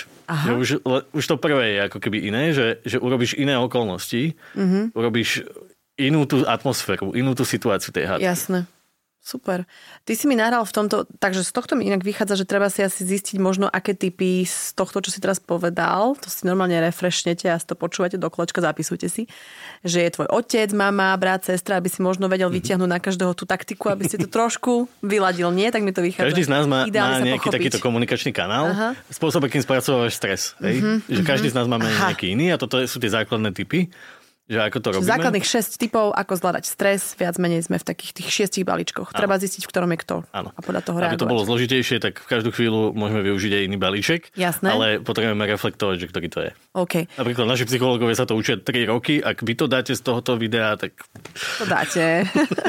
Už to prvé je ako keby iné, že urobíš iné okolnosti, urobíš inú tú atmosféru, inú tú situáciu tej hádky. Jasné. Super. Ty si mi nahral v tomto, takže z tohto mi inak vychádza, že treba si asi zistiť možno, aké typy z tohto, čo si teraz povedal, to si normálne refreshnete a si to počúvate do kolečka, zapisujte si, že je tvoj otec, mama, brat, sestra, aby si možno vedel vytiahnuť na každého tú taktiku, aby ste to trošku vyladil. Nie? Tak mi to vychádza. Každý z nás má nejaký takýto komunikačný kanál, spôsob, akým spracovávaš stres. Že každý z nás máme nejaký iný a toto sú tie základné typy. že ako to robíme. Základných 6 typov, ako zvládať stres, viac menej sme v takých tých 6 balíčkoch. Treba zistiť, v ktorom je kto. Áno. A podľa toho Aby reagovať. to bolo zložitejšie, tak v každú chvíľu môžeme využiť aj iný balíček. Jasné. Ale potrebujeme reflektovať, že ktorý to je. OK. Napríklad naši psychológovia sa to učia 3 roky. Ak vy to dáte z tohoto videa, tak... To dáte.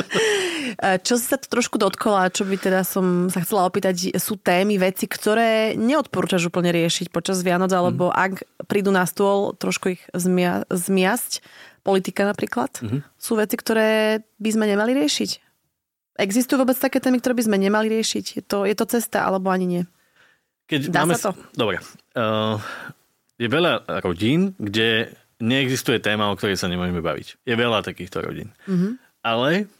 Čo si sa to trošku dotkla, čo by teda som sa chcela opýtať, sú témy, veci, ktoré neodporúčaš úplne riešiť počas Vianoc, alebo ak prídu na stôl, trošku ich zmiasť. Politika napríklad. Sú veci, ktoré by sme nemali riešiť. Existujú vôbec také témy, ktoré by sme nemali riešiť? Je to cesta, alebo ani nie? Dá sa to? Dobre. Je veľa rodín, kde neexistuje téma, o ktorej sa nemôžeme baviť. Je veľa takýchto rodín. Ale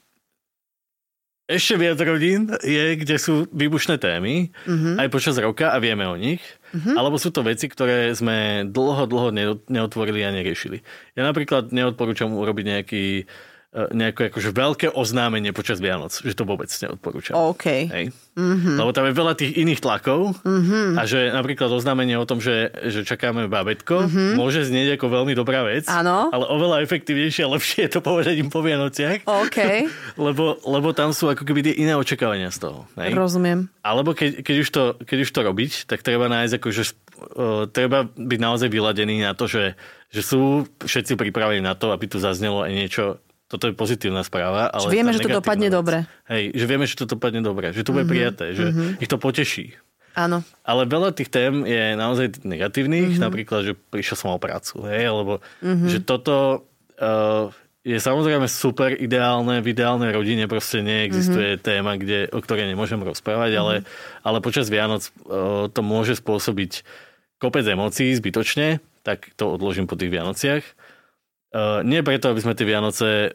ešte viac rodín je, kde sú výbušné témy aj počas roka a vieme o nich. Alebo sú to veci, ktoré sme dlho neotvorili a neriešili. Ja napríklad neodporúčam urobiť nejaké akože veľké oznámenie počas Vianoc, že to vôbec neodporúčam. OK. Hej. Lebo tam je veľa tých iných tlakov a že napríklad oznámenie o tom, že čakáme bábätko, môže znieť ako veľmi dobrá vec, ale oveľa efektívnejšie a lepšie je to povedať im po Vianociach. OK. lebo tam sú ako keby tie iné očakávania z toho. Hej. Rozumiem. Alebo keď už to robiť, tak treba nájsť akože treba byť naozaj vyladený na to, že sú všetci pripravení na to, aby tu zaznelo aj niečo. Toto je pozitívna správa. Ale vieme, že to dopadne dobre. Hej, že vieme, že to dopadne dobre. Že to bude prijaté. Že ich to poteší. Áno. Ale veľa tých tém je naozaj negatívnych. Napríklad, že prišiel som o prácu. Hej, alebo že toto je samozrejme super ideálne. V ideálnej rodine proste neexistuje téma, o ktorej nemôžem rozprávať. Ale počas Vianoc to môže spôsobiť kopec emócií zbytočne. Tak to odložím po tých Vianociach. Nie preto, aby sme tie Vianoce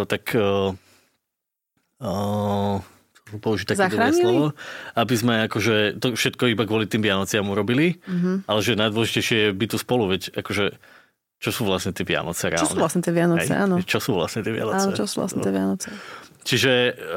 použiť také dobré slovo, aby sme akože to všetko iba kvôli tým Vianociam urobili, ale že najdôležitejšie je byť tu spolu, veď akože čo sú vlastne tie Vianoce reálne? Čo sú vlastne tie Vianoce, áno. Čo sú vlastne tie Vianoce? Áno, čo sú vlastne tie Vianoce. Čiže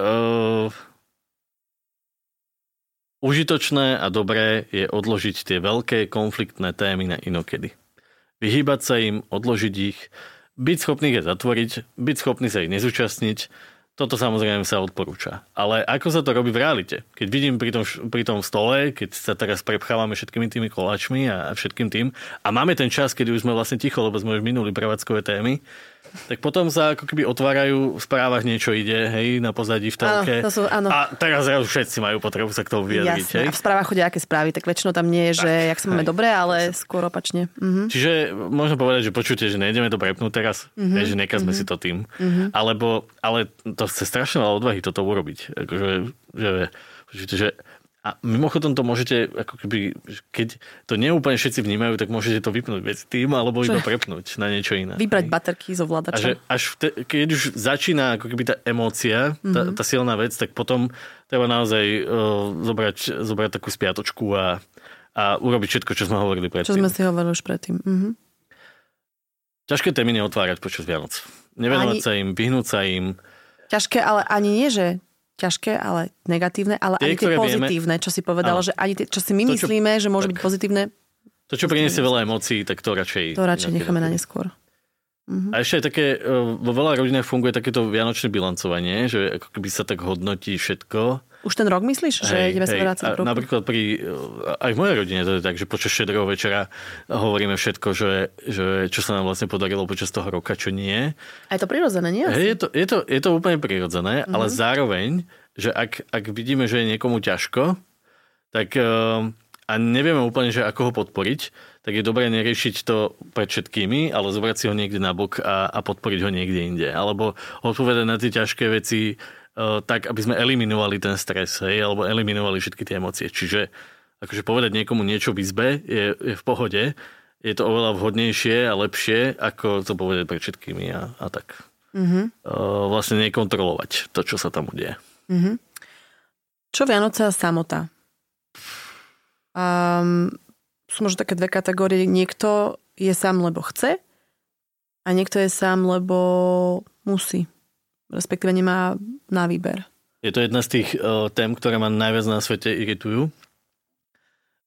užitočné a dobré je odložiť tie veľké konfliktné témy na inokedy. Vyhýbať sa im, odložiť ich, byť schopný ich zatvoriť, byť schopný sa ich nezúčastniť, toto samozrejme sa odporúča. Ale ako sa to robí v realite? Keď vidím pri tom stole, keď sa teraz prepchávame všetkými tými koláčmi a všetkým tým a máme ten čas, keď už sme vlastne ticho, lebo sme už minuli prevádzkové témy, tak potom sa ako keby otvárajú v správach niečo ide, hej, na pozadí v telke. Áno. A teraz všetci majú potrebu sa k tomu vyjadriť. Jasné. Hej? A v správach chodia aké správy, tak väčšinou tam nie je, že jak sa máme dobre, ale skôr opačne. Čiže môžem povedať, že počujete, že nejdeme to prepnúť teraz, že nekazme si to tým. Ale to chce strašne veľa odvahy toto urobiť. Akože, že a mimochodom to môžete, ako keby, keď to neúplne všetci vnímajú, tak môžete to vypnúť veci tým, alebo iba prepnúť na niečo iné. Vybrať baterky z ovládača. A keď už začína ako keby tá emócia, tá silná vec, tak potom treba naozaj zobrať takú spiatočku a urobiť všetko, čo sme hovorili predtým. Čo sme si hovorili už predtým. Ťažké témy neotvárať počas Vianoc. Nevenovať sa im, vyhnúť sa im. Ťažké, ale ani nie, že ťažké, ale negatívne, ale ani tie pozitívne, čo si povedala, že ani tie, čo si my myslíme, že môže byť pozitívne. To, čo priniesie veľa emócií, tak to radšej necháme na neskôr. A ešte aj také, vo veľa rodinách funguje takéto vianočné bilancovanie, že ako keby sa tak hodnotí všetko. Už ten rok myslíš, že ideme sa vrácať k roku? Napríklad aj v mojej rodine to je tak, že počas Štedrého večera hovoríme všetko, že čo sa nám vlastne podarilo počas toho roka, čo nie. A je to prirodzené, nie? Je to úplne prirodzené, ale zároveň, že ak vidíme, že je niekomu ťažko, tak a nevieme úplne, že ako ho podporiť, tak je dobré neriešiť to pred všetkými, ale zobrať si ho niekde na bok a podporiť ho niekde inde. Alebo odpovedať na tie ťažké veci tak, aby sme eliminovali ten stres, alebo eliminovali všetky tie emócie. Čiže akože povedať niekomu niečo v izbe je v pohode. Je to oveľa vhodnejšie a lepšie, ako to povedať pred všetkými a tak. Vlastne nekontrolovať to, čo sa tam udeje. Čo Vianoce a samota? Sú možno také dve kategórie. Niekto je sám, lebo chce a niekto je sám, lebo musí. Respektíve nemá na výber. Je to jedna z tých tém, ktoré ma najviac na svete iritujú.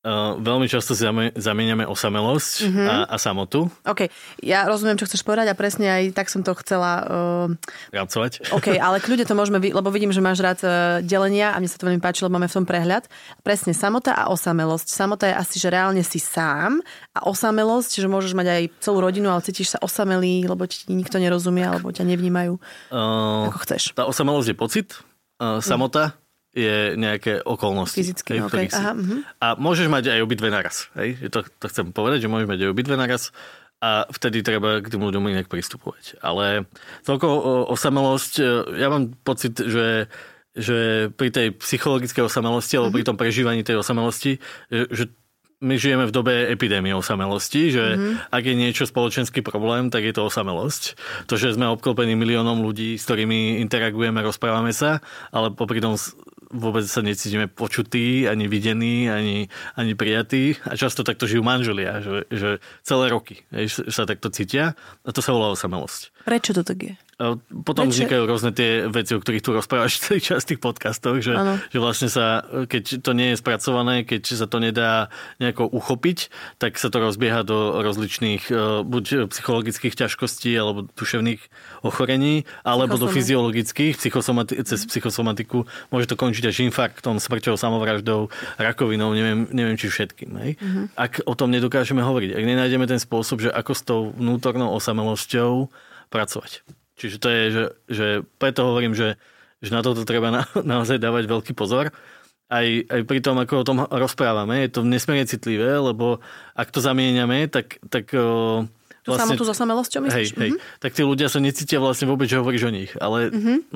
veľmi často si zamieňame osamelosť a samotu. OK, ja rozumiem, čo chceš povedať a presne aj tak som to chcela... Pracovať. OK, ale kľudne to môžeme, lebo vidím, že máš rád delenia a mne sa to veľmi páči, lebo máme v tom prehľad. Presne, samota a osamelosť. Samota je asi, že reálne si sám a osamelosť, že môžeš mať aj celú rodinu, ale cítiš sa osamelý, lebo ti nikto nerozumie, alebo ťa nevnímajú. Ako chceš. Tá osamelosť je pocit, samota je nejaké okolnosti. Fyzicky, okay. A môžeš mať aj obidve naraz. Hej? To chcem povedať, že môžeš mať aj obidve naraz a vtedy treba k tým ľuďom inak pristupovať. Ale celkovo osamelosť, ja mám pocit, že pri tej psychologickej osamelosti alebo pri tom prežívaní tej osamelosti, že my žijeme v dobe epidémie osamelosti, že ak je niečo spoločenský problém, tak je to osamelosť. To, že sme obklopení miliónom ľudí, s ktorými interagujeme, rozprávame sa, ale popri tom vôbec sa necítime počutí, ani videní, ani prijatí. A často takto žijú manželia, že celé roky sa takto cítia. A to sa volá osamelosť. Prečo to tak je? Potom vznikajú rôzne tie veci, o ktorých tu rozprávaš celý čas v tých podcastoch, že vlastne sa, keď to nie je spracované, keď sa to nedá nejako uchopiť, tak sa to rozbieha do rozličných buď psychologických ťažkostí alebo duševných ochorení, alebo do fyziologických, cez psychosomatiku. Môže to končiť až infarktom, smrťou, samovraždou, rakovinou, neviem či všetkým. Hej? Ak o tom nedokážeme hovoriť, ak nenájdeme ten spôsob, že ako s tou vnútornou osamelosťou pracovať. Čiže to je, že preto hovorím, že na toto treba naozaj dávať veľký pozor. Aj pri tom, ako o tom rozprávame, je to nesmierne citlivé, lebo ak to zamieňame, tak tú samotu s osamelosťou, myslíš? Hej. Tak tí ľudia sa necítia vlastne vôbec, že hovoríš o nich. Ale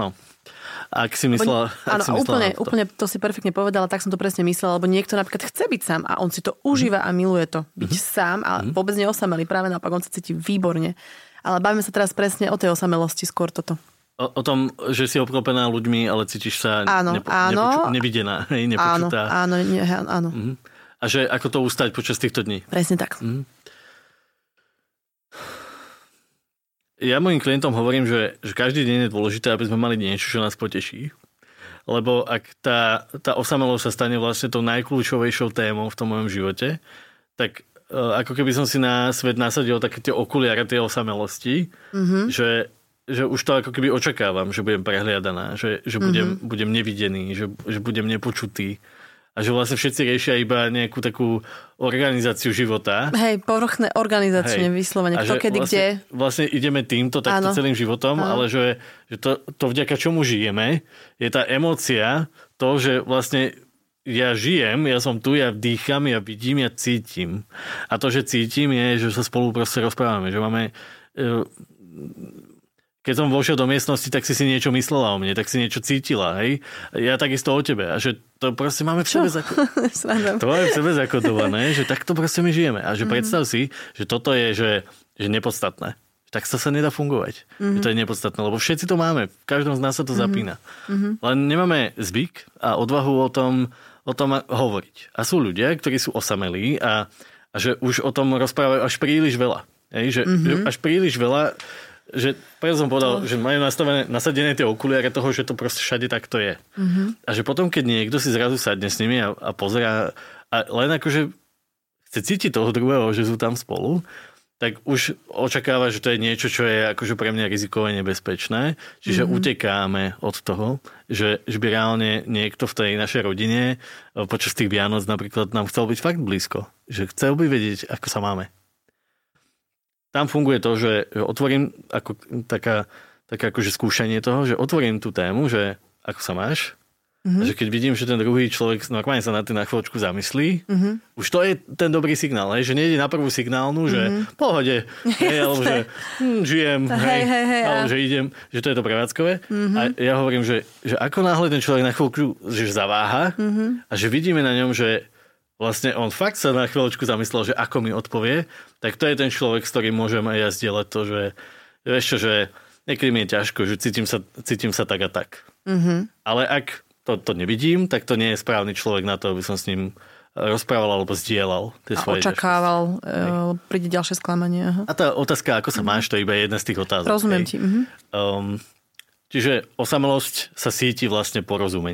ak si myslela... Áno, úplne to si perfektne povedala, tak som to presne myslela, lebo niekto napríklad chce byť sám a on si to užíva a miluje to. Byť sám a vôbec neosamelý. Práve naopak, on sa cíti výborne. Ale bavíme sa teraz presne o tej osamelosti, skôr toto. O tom, že si obklopená ľuďmi, ale cítiš sa nevidená, nepočutá. Áno. A že ako to ustať počas týchto dní. Presne tak. Ja mojim klientom hovorím, že každý deň je dôležité, aby sme mali niečo, čo nás poteší. Lebo ak tá osamelosť sa stane vlastne tou najkľúčovejšou témou v tom mojom živote, tak ako keby som si na svet nasadil také tie okuliare tej osamelosti, že už to ako keby očakávam, že budem prehliadaná, že budem nevidený, že budem nepočutý. A že vlastne všetci riešia iba nejakú takú organizáciu života. Hej, povrchné organizačne vyslovene. Kto kedy kde. Vlastne ideme týmto takto celým životom, ale že to vďaka čomu žijeme, je tá emócia, to, že vlastne ja žijem, ja som tu, ja dýcham, ja vidím, ja cítim. A to, že cítim, je, že sa spolu proste rozprávame. Že máme... Keď som vošiel do miestnosti, tak si niečo myslela o mne, tak si niečo cítila, hej? Ja takisto o tebe. A že to proste máme v sebe to máme v sebe zakodované, že takto proste my žijeme. A že predstav si, že toto je, že nepodstatné. Tak sa nedá fungovať. Že to je nepodstatné, lebo všetci to máme. V každom z nás sa to zapína. Len nemáme zvyk a odvahu o tom hovoriť. A sú ľudia, ktorí sú osamelí a že už o tom rozprávajú až príliš veľa. Že až príliš veľa, že preto som povedal, že majú nasadené tie okuliare toho, že to proste všade takto je. A že potom, keď niekto si zrazu sadne s nimi a pozerá a len akože chce cítiť toho druhého, že sú tam spolu, tak už očakáva, že to je niečo, čo je akože pre mňa rizikové nebezpečné. Čiže utekáme od toho, že by reálne niekto v tej našej rodine počas tých Vianoc napríklad nám chcel byť fakt blízko. Že chcel by vedieť, ako sa máme. Tam funguje to, že otvorím ako taká akože skúšanie toho, že otvorím tú tému, že ako sa máš. A že keď vidím, že ten druhý človek normálne sa na tým na chvíľočku zamyslí, už to je ten dobrý signál, že nejde na prvú signálnu, že pohode, alebo že žijem, alebo že idem, že to je to prevádzkové. A ja hovorím, že ako náhle ten človek na chvíľku že zaváha a že vidíme na ňom, že vlastne on fakt sa na chvíľočku zamyslel, že ako mi odpovie, tak to je ten človek, s ktorým môžem aj ja zdieľať to, že vieš čo, že niekedy mi je ťažko, že cítim sa tak a tak. Ale ak to nevidím, tak to nie je správny človek na to, aby som s ním rozprával alebo zdieľal tie svoje očakával, príde ďalšie sklamanie. Aha. A tá otázka, ako sa máš, to je iba jedna z tých otázok. Rozumiem ti. Čiže osamelosť sa síti vlastne porozumením.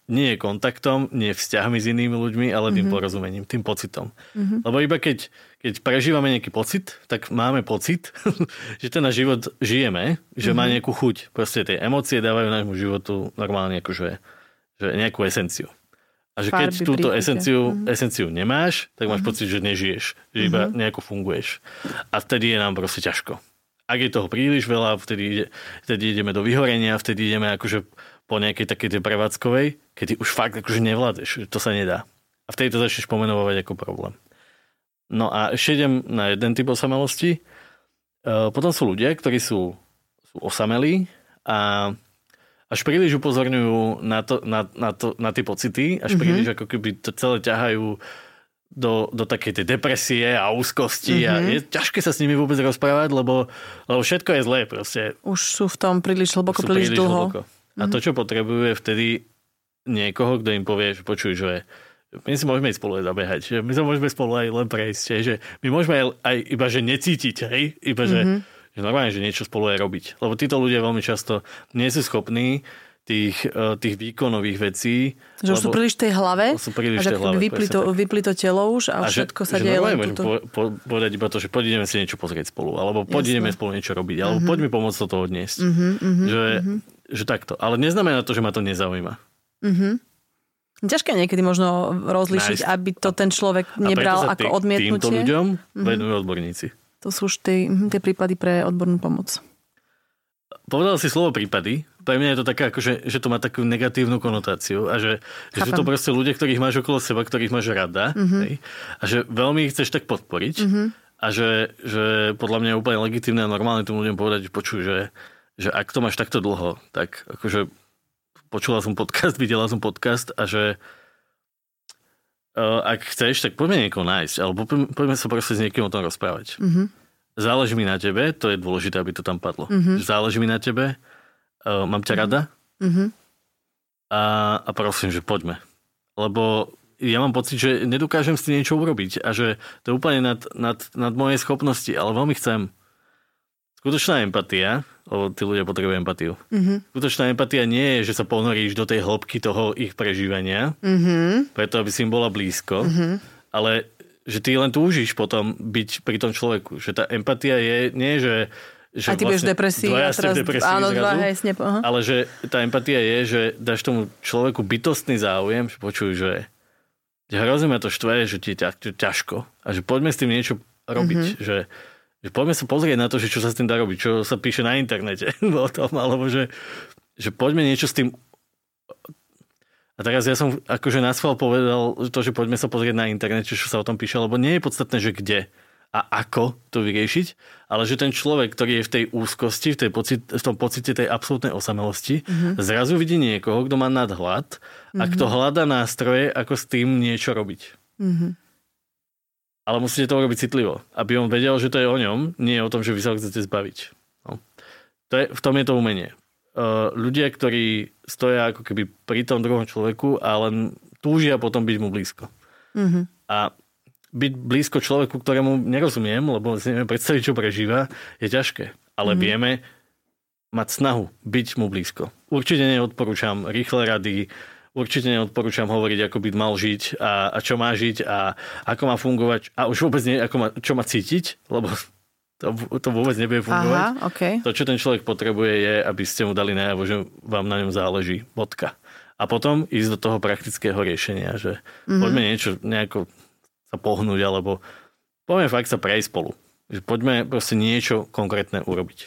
nie kontaktom, nie vzťahmi s inými ľuďmi, ale tým porozumením, tým pocitom. Lebo iba keď prežívame nejaký pocit, tak máme pocit, že ten náš život žijeme, že má nejakú chuť. Proste tie emócie dávajú nášmu životu normálne akože, že nejakú esenciu. A že keď túto esenciu nemáš, tak máš pocit, že nežiješ. Že iba nejako funguješ. A vtedy je nám proste ťažko. Ak je toho príliš veľa, vtedy ideme do vyhorenia, vtedy ideme akože po nejakej takej tej prevádzkovej, kedy už fakt akože nevládeš. To sa nedá. A vtedy to začneš pomenovať ako problém. No a ešte idem na jeden typ osamelosti. Potom sú ľudia, ktorí sú osamelí a až príliš upozorňujú na tie pocity, až príliš ako keby to celé ťahajú do takej tej depresie a úzkosti a je ťažké sa s nimi vôbec rozprávať, lebo všetko je zlé proste. Už sú v tom príliš hlboko, príliš dlho. A to, čo potrebuje vtedy niekoho, kto im povie, že počuj, že my si môžeme ísť spolu aj zabehať, že my sa môžeme spolu aj len prejsť, že my môžeme aj iba, že necítiť, hej? Iba, že normálne, že niečo spolu aj robiť. Lebo títo ľudia veľmi často nie sú schopní tých výkonových vecí. Že už sú príliš v tej hlave? Sú príliš v tej hlave. Vypli to telo už a všetko sa deje len tuto. Povedať iba to, že poď ideme si niečo pozrieť spolu, alebo poď ideme spolu niečo robiť, alebo poď mi pomôcť toto odniesť. Že takto. Ale neznamená to, že ma to nezaujíma. Ťažké niekedy možno rozlíšiť, aby to ten človek nebral ako odmietnutie. Týmto ľuďom venujú odborníci. To sú už tie prípady pre odbornú pomoc. Povedal si slovo prípady. Pre mňa je to také, akože, že to má takú negatívnu konotáciu a že sú to proste ľudia, ktorých máš okolo seba, ktorých máš rada a že veľmi ich chceš tak podporiť a že podľa mňa je úplne legitímne a normálne tým ľuďom povedať, že počuj, že ak to máš takto dlho, tak akože počula som podcast, videla som podcast a že ak chceš, tak poďme niekoho nájsť alebo poďme sa proste s niekým o tom rozprávať. Záleží mi na tebe, to je dôležité, aby to tam padlo. Záleží mi na tebe, mám ťa rada a prosím, že poďme. Lebo ja mám pocit, že nedokážem s tým niečo urobiť a že to je úplne nad moje schopnosti, ale veľmi chcem. Skutočná empatia, lebo tí ľudia potrebujú empatiu. Skutočná empatia nie je, že sa ponoríš do tej hĺbky toho ich prežívania, preto aby si im bola blízko, ale že ty len túžiš potom byť pri tom človeku. Že tá empatia nie je, že a ty budeš depresívny. Áno, ale že tá empatia je, že dáš tomu človeku bytostný záujem, že počuj, že hrozí ma to štve, že ti je ťažko a že poďme s tým niečo robiť. Že poďme sa pozrieť na to, že čo sa s tým dá robiť, čo sa píše na internete o tom, alebo že poďme niečo s tým. A teraz ja som akože na schvál povedal to, že poďme sa pozrieť na internet, čo sa o tom píše, lebo nie je podstatné, že kde a ako to vyriešiť, ale že ten človek, ktorý je v tej úzkosti, v tom pocite tej absolútnej osamelosti, zrazu vidí niekoho, kto má nadhľad a kto hľadá nástroje, ako s tým niečo robiť. Ale musíte to robiť citlivo, aby on vedel, že to je o ňom, nie je o tom, že vy sa ho chcete zbaviť. No. V tom je to umenie. Ľudia, ktorí stoja ako keby pri tom druhom človeku a len túžia potom byť mu blízko. A byť blízko človeku, ktorému nerozumiem, lebo si neviem predstaviť, čo prežíva, je ťažké. Ale vieme mať snahu byť mu blízko. Určite neodporúčam rýchle rady, určite neodporúčam hovoriť, ako by mal žiť a čo má žiť a ako má fungovať a už vôbec nie, čo má cítiť, lebo to vôbec nebude fungovať. To, čo ten človek potrebuje, je, aby ste mu dali najavo, že vám na ňom záleží. Bodka. A potom ísť do toho praktického riešenia, že poďme niečo nejako sa pohnúť, alebo poďme fakt sa prejsť spolu. Že poďme proste niečo konkrétne urobiť.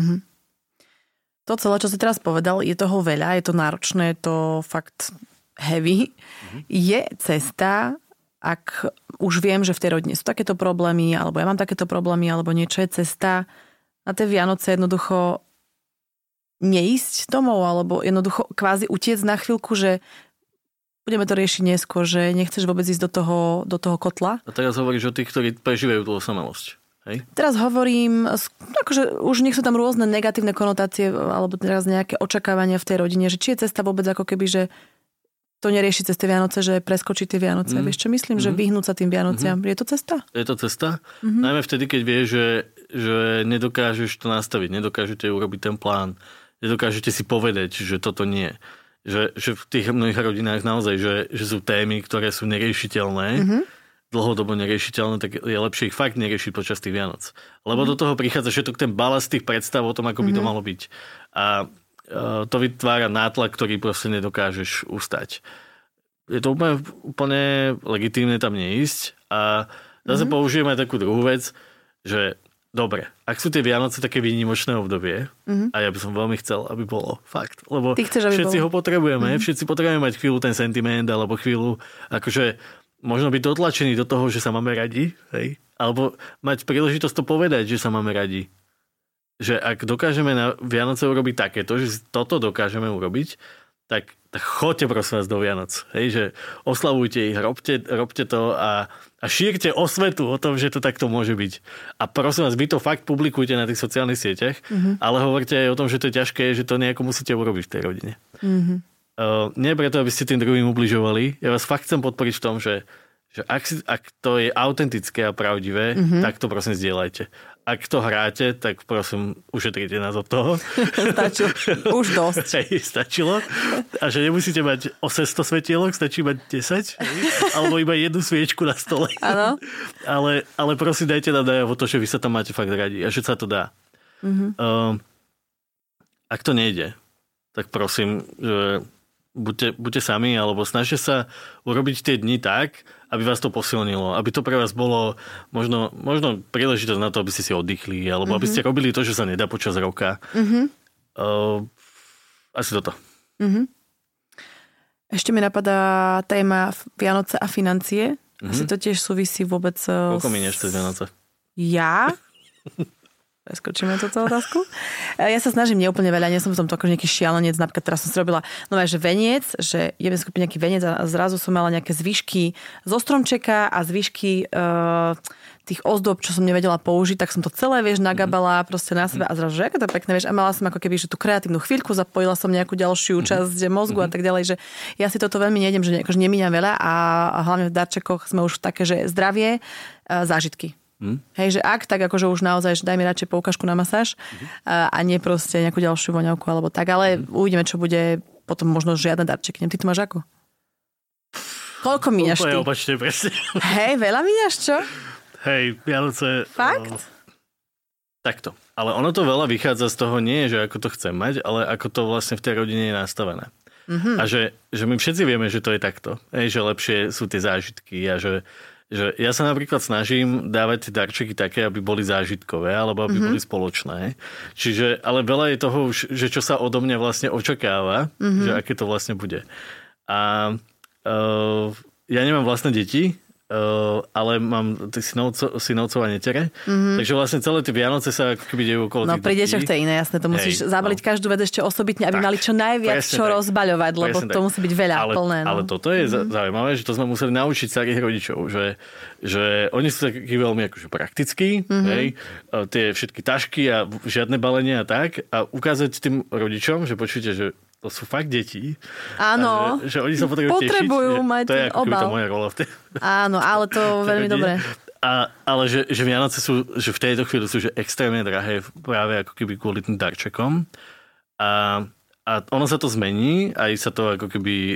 To celé, čo si teraz povedal, je toho veľa, je to náročné, je to fakt heavy. Je cesta, ak už viem, že v tej rodine sú takéto problémy, alebo ja mám takéto problémy, alebo niečo je cesta na tie Vianoce jednoducho neísť domov, alebo jednoducho kvázi utiec na chvíľku, že budeme to riešiť neskôr, že nechceš vôbec ísť do toho kotla. A teraz hovoríš o tých, ktorí prežívajú tú osamelosť. Hej? Teraz hovorím, akože už nech sú tam rôzne negatívne konotácie, alebo teraz nejaké očakávania v tej rodine, že či je cesta vôbec ako keby, že to nerieši cez tie Vianoce, že preskočí tie Vianoce. Vieš čo myslím? Že vyhnúť sa tým Vianociam. Je to cesta? Je to cesta. Najmä vtedy, keď vieš, že nedokážeš to nastaviť, nedokážete urobiť ten plán, nedokážete si povedať, že toto nie. že v tých mnohých rodinách naozaj, že sú témy, ktoré sú neriešiteľné, dlhodobo neriešiteľné, tak je lepšie ich fakt neriešiť počas tých Vianoc. Lebo do toho prichádza všetok ten balast tých predstav o tom, ako by to malo byť. A to vytvára nátlak, ktorý proste nedokážeš ustať. Je to úplne legitímne tam neísť a zase použijeme aj takú druhú vec, že dobre, ak sú tie Vianoce také výnimočné obdobie, a ja by som veľmi chcel, aby bolo fakt, lebo všetci ho potrebujeme, všetci potrebujeme mať chvíľu ten sentiment, alebo chvíľu, akože možno byť dotlačený do toho, že sa máme radi, hej? Alebo mať príležitosť to povedať, že sa máme radi. Že ak dokážeme na Vianoce urobiť takéto, že toto dokážeme urobiť, tak choďte prosím vás do Vianoc. Hej, že oslavujte ich, robte to a šírte osvetu o tom, že to takto môže byť. A prosím vás, vy to fakt publikujte na tých sociálnych sieťach, ale hovorte aj o tom, že to je ťažké, že to nejako musíte urobiť v tej rodine. Nie preto, aby ste tým druhým ubližovali. Ja vás fakt chcem podporiť v tom, že ak to je autentické a pravdivé, tak to prosím zdieľajte. Ak to hráte, tak prosím, ušetrite nás od toho. Stačilo. Už dosť. Stačilo. A že nemusíte mať 800 svetielok, stačí mať 10. Alebo iba jednu sviečku na stole. Áno. Ale prosím, dajte nám najavo to, že vy sa tam máte fakt radi a že sa to dá. Ak to nejde, tak prosím, že buďte sami, alebo snažte sa urobiť tie dni tak, aby vás to posilnilo, aby to pre vás bolo možno príležitosť na to, aby ste si oddychli, alebo aby ste robili to, že sa nedá počas roka. Asi toto. Ešte mi napadá téma Vianoce a financie. Asi to tiež súvisí vôbec... Koľko minieš cez Vianoce? Ja? Preskočíme túto otázku. Ja sa snažím neúplne veľa, nie som v tomto akože nejaký šialenec. Napríklad teraz som si robila že veniec, že idem si kúpiť nejaký veniec a zrazu som mala nejaké zvyšky zo stromčeka a zvyšky tých ozdob, čo som nevedela použiť, tak som to celé, nagabala proste na sebe a zrazu, že ako to pekné, a mala som ako keby že tú kreatívnu chvíľku, zapojila som nejakú ďalšiu časť mozgu a tak ďalej, že ja si toto veľmi nejdem, že akože nemíňam veľa a hlavne v darčekoch sme už také, že zdravie, zážitky. Hej, že ak, tak akože už naozaj, že daj mi radšej poukážku na masáž a nie proste nejakú ďalšiu voňavku alebo tak, ale uvidíme, čo bude potom možno žiadne darčeky. Ty to máš ako? Koľko míňaš ty? Opačne, presne. Hej, veľa míňaš, čo? Hej, Vianoce... Fakt? Takto. Ale ono to veľa vychádza z toho nie, že ako to chcem mať, ale ako to vlastne v tej rodine je nastavené. A že my všetci vieme, že to je takto. Hej, že lepšie sú tie zážitky a že ja sa napríklad snažím dávať tie darčeky také, aby boli zážitkové, alebo aby boli spoločné. Čiže, ale veľa je toho už, že čo sa odo mňa vlastne očakáva, že aké to vlastne bude. A ja nemám vlastné deti, ale mám synovcov a netere. Takže vlastne celé tie Vianoce sa ako keby dejú okolo tých detí. No pri deťoch to je iné, jasné. To musíš zabaliť každú vec ešte osobitne, aby mali čo najviac čo rozbaľovať, lebo to musí byť veľa plné. Ale toto je zaujímavé, že to sme museli naučiť starých rodičov, že oni sú takí veľmi akože praktickí, hej, tie všetky tašky a žiadne balenie a tak, a ukázať tým rodičom, že počujete, že to sú fakt deti. Áno. Že oni sa potrebujú tešiť. Mať to je ako obal. to moja rola. Áno, ale to veľmi dobre. Ale že Vianoce sú, že v tejto chvíli sú že extrémne drahé práve ako keby kvôli tým darčekom. A ono sa to zmení, aj sa to ako keby...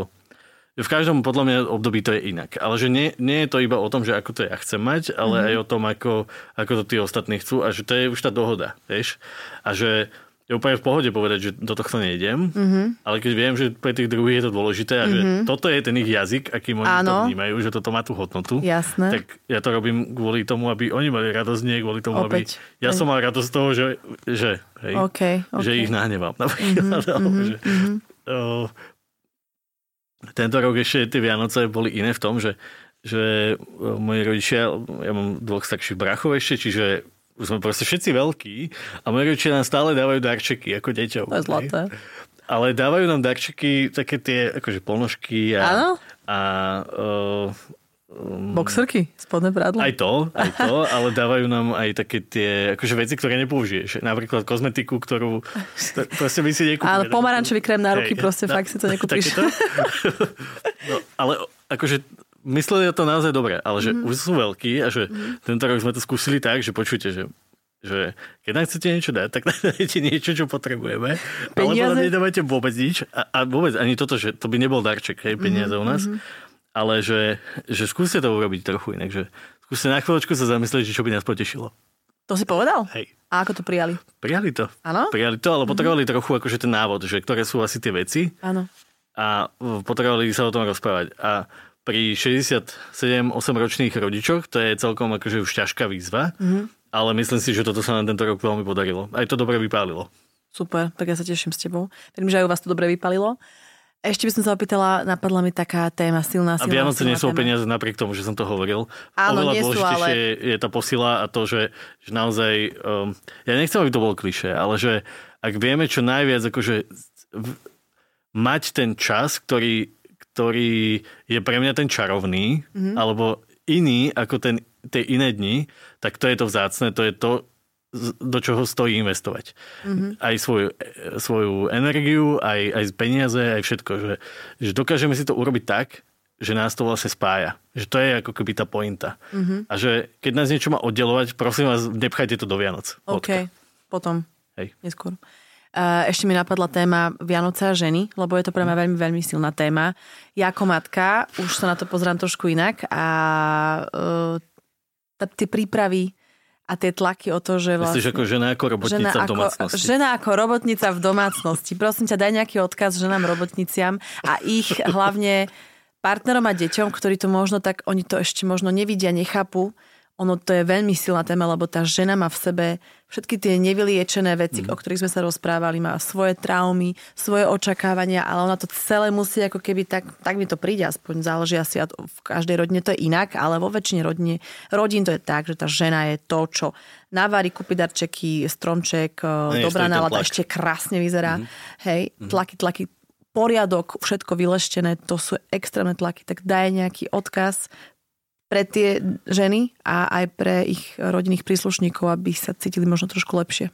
v každom podľa mňa období to je inak. Ale že nie je to iba o tom, že ako to ja chcem mať, ale aj o tom, ako to tí ostatní chcú a že to je už tá dohoda, vieš. A že je úplne v pohode povedať, že do tohto nejdem, ale keď viem, že pre tých druhých je to dôležité a že toto je ten ich jazyk, akým oni to vnímajú, že toto má tú hodnotu, tak ja to robím kvôli tomu, aby oni mali radosť, nie kvôli tomu, aby ja som mal radosť z toho, že ich nahnevam. Tento rok ešte tie Vianoce boli iné v tom, že moji rodičia, ja mám 2 starších bráchov ešte, čiže už sme proste všetci veľkí a moji rodičia nám stále dávajú darčeky ako deťom. To je zlaté. Ale dávajú nám darčeky také tie akože ponožky a boxerky, spodné prádlo. Aj to, ale dávajú nám aj také tie akože veci, ktoré nepoužiješ. Napríklad kozmetiku, ktorú proste by si nekúpil. Ale pomarančový krém na ruky, proste fakt si to nekúpiš. No, ale akože mysleli to naozaj dobre, ale že už sú veľkí a že tento rok sme to skúsili tak, že počujte, že že keď nám chcete niečo dať, tak dajte niečo, čo potrebujeme. Peniaze? Alebo nedávajte vôbec nič. A vôbec ani toto, že to by nebol darček, hej, peniaze u nás. Ale že skúste to urobiť trochu inak. Že skúste na chvíľočku sa zamyslieť, čo by nás potešilo. To si povedal? Hej. A ako to prijali? Prijali to. Áno? Prijali to, ale potrebovali trochu akože ten návod, že ktoré sú asi tie veci. Áno. A potrebovali sa o tom rozprávať. A pri 67-8 ročných rodičoch to je celkom akože už ťažká výzva, ale myslím si, že toto sa nám tento rok veľmi podarilo. Aj to dobre vypálilo. Super, tak ja sa teším s tebou. Verím, že aj u vás to dobre vypálilo. Ešte by som sa opýtala, napadla mi taká téma silná. A Vianoce nie sú peniaze napriek tomu, že som to hovoril. Áno, oveľa nie sú, dôležitejšie je tá posila a to, že naozaj, ja nechcem, aby to bolo klišé, ale že ak vieme čo najviac, akože mať ten čas, ktorý je pre mňa ten čarovný, alebo iný ako tie iné dni, tak to je to vzácne, to je to, do čoho stojí investovať. Aj svoju energiu, aj peniaze, aj všetko. Že dokážeme si to urobiť tak, že nás to vlastne spája. Že to je ako keby tá pointa. A že keď nás niečo má oddelovať, prosím vás, nepchajte to do Vianoc. OK, potom. Hej. Neskôr. Ešte mi napadla téma Vianoce a ženy, lebo je to pre mňa veľmi, veľmi silná téma. Ja ako matka už sa na to pozerám trošku inak a tie prípravy a tie tlaky o to, že vlastne... Myslíš ako žena ako robotnica v domácnosti? Žena ako robotnica v domácnosti. Prosím ťa, daj nejaký odkaz ženám robotniciam a ich hlavne partnerom a deťom, ktorí to možno tak, oni to ešte možno nevidia, nechápu. Ono to je veľmi silná téma, lebo tá žena má v sebe všetky tie nevyliečené veci, o ktorých sme sa rozprávali, má svoje traumy, svoje očakávania, ale ona to celé musí ako keby tak mi to príde, aspoň záleží asi v každej rodine to je inak, ale vo väčšine rodín to je tak, že tá žena je to, čo navarí, kúpi darčeky, stromček, dobrá nálada, ešte krásne vyzerá. Hej, tlaky, poriadok, všetko vyleštené, to sú extrémne tlaky, tak daj nejaký odkaz pre tie ženy a aj pre ich rodinných príslušníkov, aby sa cítili možno trošku lepšie.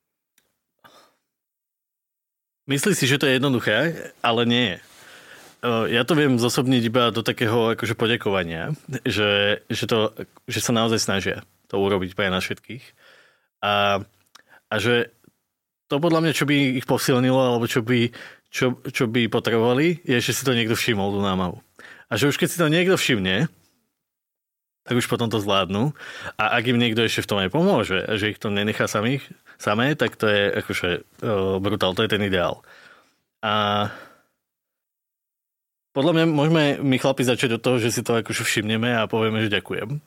Myslíš si, že to je jednoduché, ale nie je. Ja to viem zosobniť iba do takého akože poďakovania, že sa naozaj snažia to urobiť pre nás všetkých. A že to podľa mňa, čo by ich posilnilo, alebo čo by potrebovali, je, že si to niekto všimol tú námahu. A že už keď si to niekto všimne, tak už potom to zvládnu. A ak im niekto ešte v tom aj pomôže, a že ich to nenechá samé, tak to je akože brutál, to je ten ideál. A podľa mňa môžeme my chlapi začať od toho, že si to akože všimneme a povieme, že ďakujem.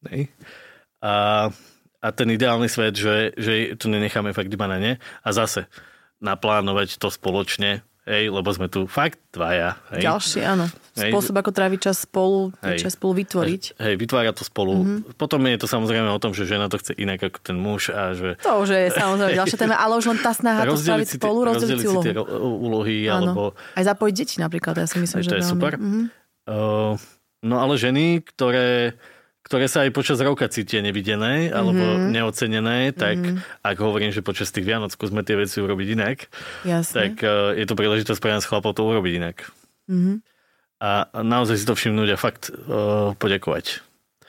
A ten ideálny svet, že to nenecháme fakt iba na ne. A zase naplánovať to spoločne, lebo sme tu fakt dvaja. Ďalší, áno. Spôsob, ako tráviť čas spolu, čas spolu vytvoriť. Vytvára to spolu. Potom je to samozrejme o tom, že žena to chce inak ako ten muž. A že... To už je samozrejme ďalšia téma, ale už len tá snaha to spraviť spolu, rozdeliť si úlohy. Alebo... Aj zapojiť deti napríklad, ja si myslím, že to je super. No ale ženy, ktoré sa aj počas roka cítia nevidené alebo neocenené, tak ak hovorím, že počas tých Vianoc skúsme tie veci urobiť inak, tak je to príležitosť pre nás chlapov to urobiť inak. A naozaj si to všimnúť a fakt poďakovať.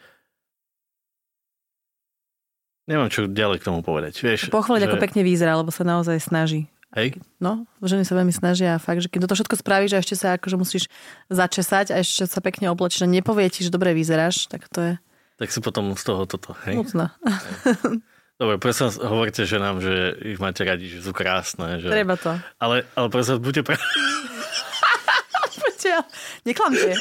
Nemám čo ďalej k tomu povedať. Vieš, pochváliť, ako pekne vyzerá, lebo sa naozaj snaží. Hej. No, ženy sa veľmi snažia a fakt, že keď toto všetko spravíš a ešte sa akože musíš začesať a ešte sa pekne oblečiť a nepovie ti, že dobre vyzeráš, tak to je... Tak si potom z toho toto, hej? Nutná. Dobre, prosím, hovorte ženám, že ich máte radi, že sú krásne. Že... Treba to. Ale prosím, buďte Neklamte.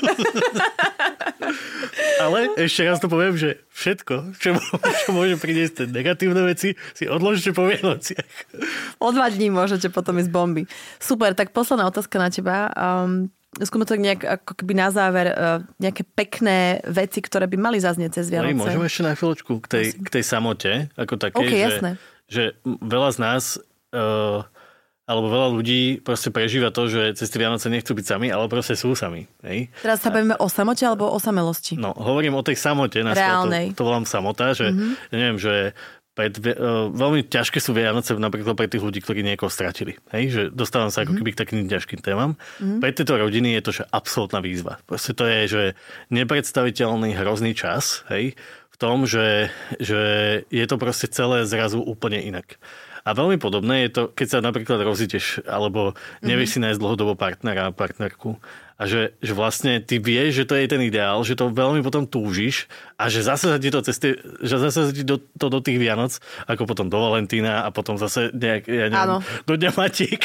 Ale ešte raz to poviem, že všetko, čo môže priniesť negatívne veci, si odložte po Vianociach. O 2 dní môžete potom ísť bomby. Super, tak posledná otázka na teba. Skúsme to nejak ako keby na záver nejaké pekné veci, ktoré by mali zaznieť cez Vianoce. Môžeme ešte na chvíľočku k tej samote, ako také, že veľa z nás... alebo veľa ľudí proste prežíva to, že cez tie Vianoce nechcú byť sami, ale proste sú sami. Hej? Teraz sa bavíme o samote alebo o samelosti? No, hovorím o tej samote. Reálnej. To volám samota, že ja neviem, že veľmi ťažké sú Vianoce napríklad pre tých ľudí, ktorí niekoho stratili. Hej? Že dostávam sa ako keby k takým ťažkým témam. Pre tieto rodiny je to že absolútna výzva. Proste to je, že nepredstaviteľný hrozný čas, hej? V tom, že je to proste celé zrazu úplne inak. A veľmi podobné je to, keď sa napríklad rozídeš, alebo nevieš si nájsť dlhodobo partnera, partnerku. A že vlastne ty vieš, že to je ten ideál, že to veľmi potom túžiš a že zase sa ti to do tých Vianoc, ako potom do Valentína a potom zase nejak, ja neviem, do Dňa Matík.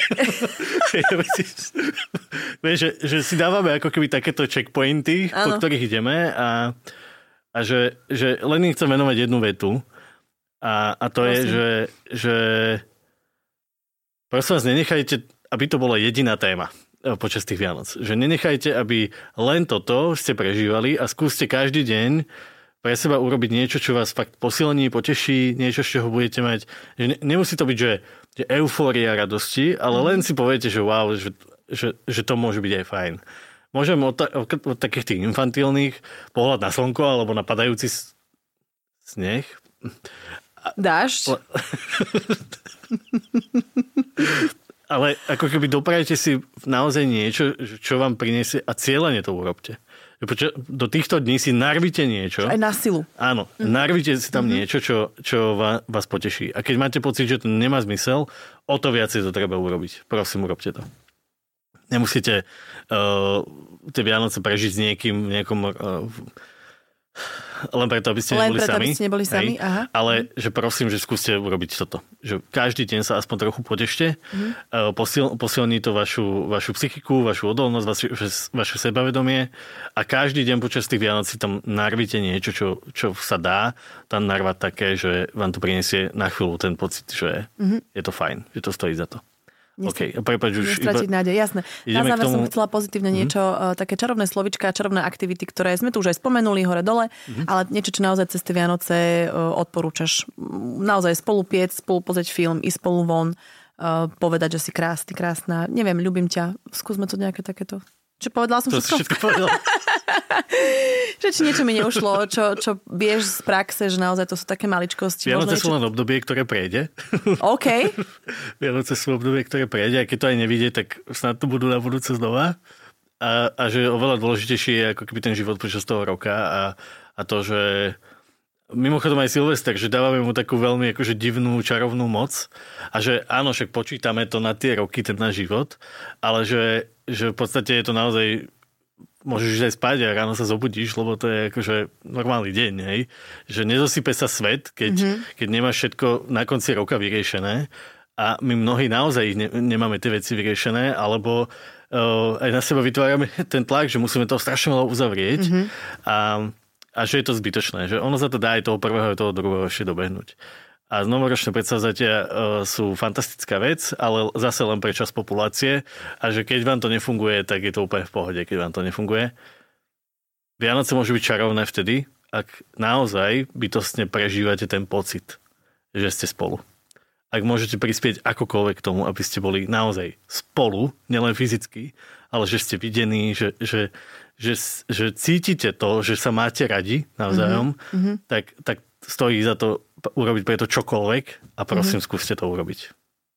Vieš, že si dávame ako keby takéto checkpointy, po ktorých ideme a že len im chcem venovať jednu vetu a to je, že prosím vás, nenechajte, aby to bola jediná téma počas tých Vianoc. Že nenechajte, aby len toto ste prežívali a skúste každý deň pre seba urobiť niečo, čo vás fakt posilní, poteší, niečo, z čoho budete mať. Že nemusí to byť, že eufória radosti, ale len si poviete, že wow, že to môže byť aj fajn. Môžem od takých tých infantilných pohľad na slnko alebo na padajúci sneh. Dážď? Ale ako keby doprajete si naozaj niečo, čo vám priniesie a cieľene to urobte. Do týchto dní si narvite niečo. Aj na silu. Áno, narvite si tam niečo, čo vás poteší. A keď máte pocit, že to nemá zmysel, o to viacej to treba urobiť. Prosím, urobte to. Nemusíte tie Vianoce prežiť s niekým v nejakom... len preto, aby ste neboli sami. Aha. Ale že prosím, že skúste urobiť toto. Že každý deň sa aspoň trochu potešte, posilní to vašu psychiku, vašu odolnosť, vaše sebavedomie a každý deň počas tých Vianoc si tam narvite niečo, čo sa dá tam narvať také, že vám to prinesie na chvíľu ten pocit, že je to fajn, že to stojí za to. Nestratiť nádej, jasné. Na záver som chcela pozitívne niečo, také čarovné slovička, čarovné aktivity, ktoré sme tu už aj spomenuli hore-dole, ale niečo, čo naozaj cez tie Vianoce odporúčaš. Naozaj spolu piec, spolu pozrieť film, ísť spolu von, povedať, že si krásny, krásna. Neviem, ľúbim ťa. Skúsme to nejaké takéto. Čo povedala som všetko povedala. Že či niečo mi neušlo, čo vieš z praxe, že naozaj to sú také maličkosti. Vianoce sú len obdobie, ktoré prejde. OK. Vianoce sú obdobie, ktoré prejde, a keď to aj nevidie, tak snad to budú na budúce znova. A že oveľa dôležitejšie je ako keby ten život počas toho roka a to, že mimochodom aj Silvester, že dávame mu takú veľmi akože divnú, čarovnú moc a že áno, však počítame to na tie roky, ten náš život, ale že v podstate je to naozaj, môžeš aj spať a ráno sa zobudíš, lebo to je akože normálny deň, hej? Že nezosype sa svet, keď nemáš všetko na konci roka vyriešené a my mnohí naozaj nemáme tie veci vyriešené, alebo aj na seba vytvárame ten tlak, že musíme to strašne veľa uzavrieť a že je to zbytočné, že ono sa to dá aj toho prvého, aj toho druhého ešte dobehnúť. A novoročné predsavzatia sú fantastická vec, ale zase len pre časť populácie a že keď vám to nefunguje, tak je to úplne v pohode, keď vám to nefunguje. Vianoce môžu byť čarovné vtedy, ak naozaj bytostne prežívate ten pocit, že ste spolu. Ak môžete prispieť akokoľvek k tomu, aby ste boli naozaj spolu, nielen fyzicky, ale že ste videní, že cítite to, že sa máte radi navzájom, tak stojí za to urobiť preto čokoľvek a prosím, skúste to urobiť.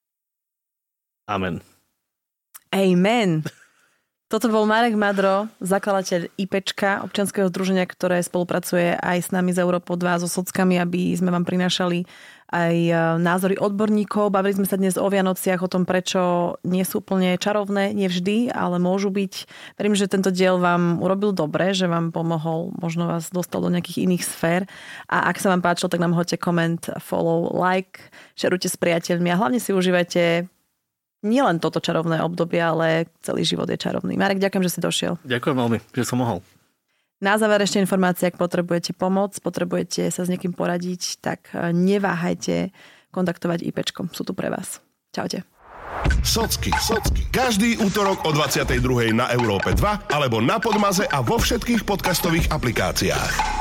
Amen. Amen. Toto bol Marek Madro, zakladateľ IPčka, občianskeho združenia, ktoré spolupracuje aj s nami z Európou 2, so sockami, aby sme vám prinášali aj názory odborníkov. Bavili sme sa dnes o Vianociach, o tom, prečo nie sú úplne čarovné, nie vždy, ale môžu byť. Verím, že tento diel vám urobil dobre, že vám pomohol, možno vás dostal do nejakých iných sfér. A ak sa vám páčilo, tak nám hoďte koment, follow, like, šerujte s priateľmi a hlavne si užívajte nielen toto čarovné obdobie, ale celý život je čarovný. Marek, ďakujem, že si došiel. Ďakujem veľmi, že som mohol. Na záver ešte informácia, ak potrebujete pomoc, potrebujete sa s niekým poradiť, tak neváhajte kontaktovať IPčko. Sú tu pre vás. Čaute. Socky. Každý útorok o 22:00 na Európe 2 alebo na Podmaze a vo všetkých podcastových aplikáciách.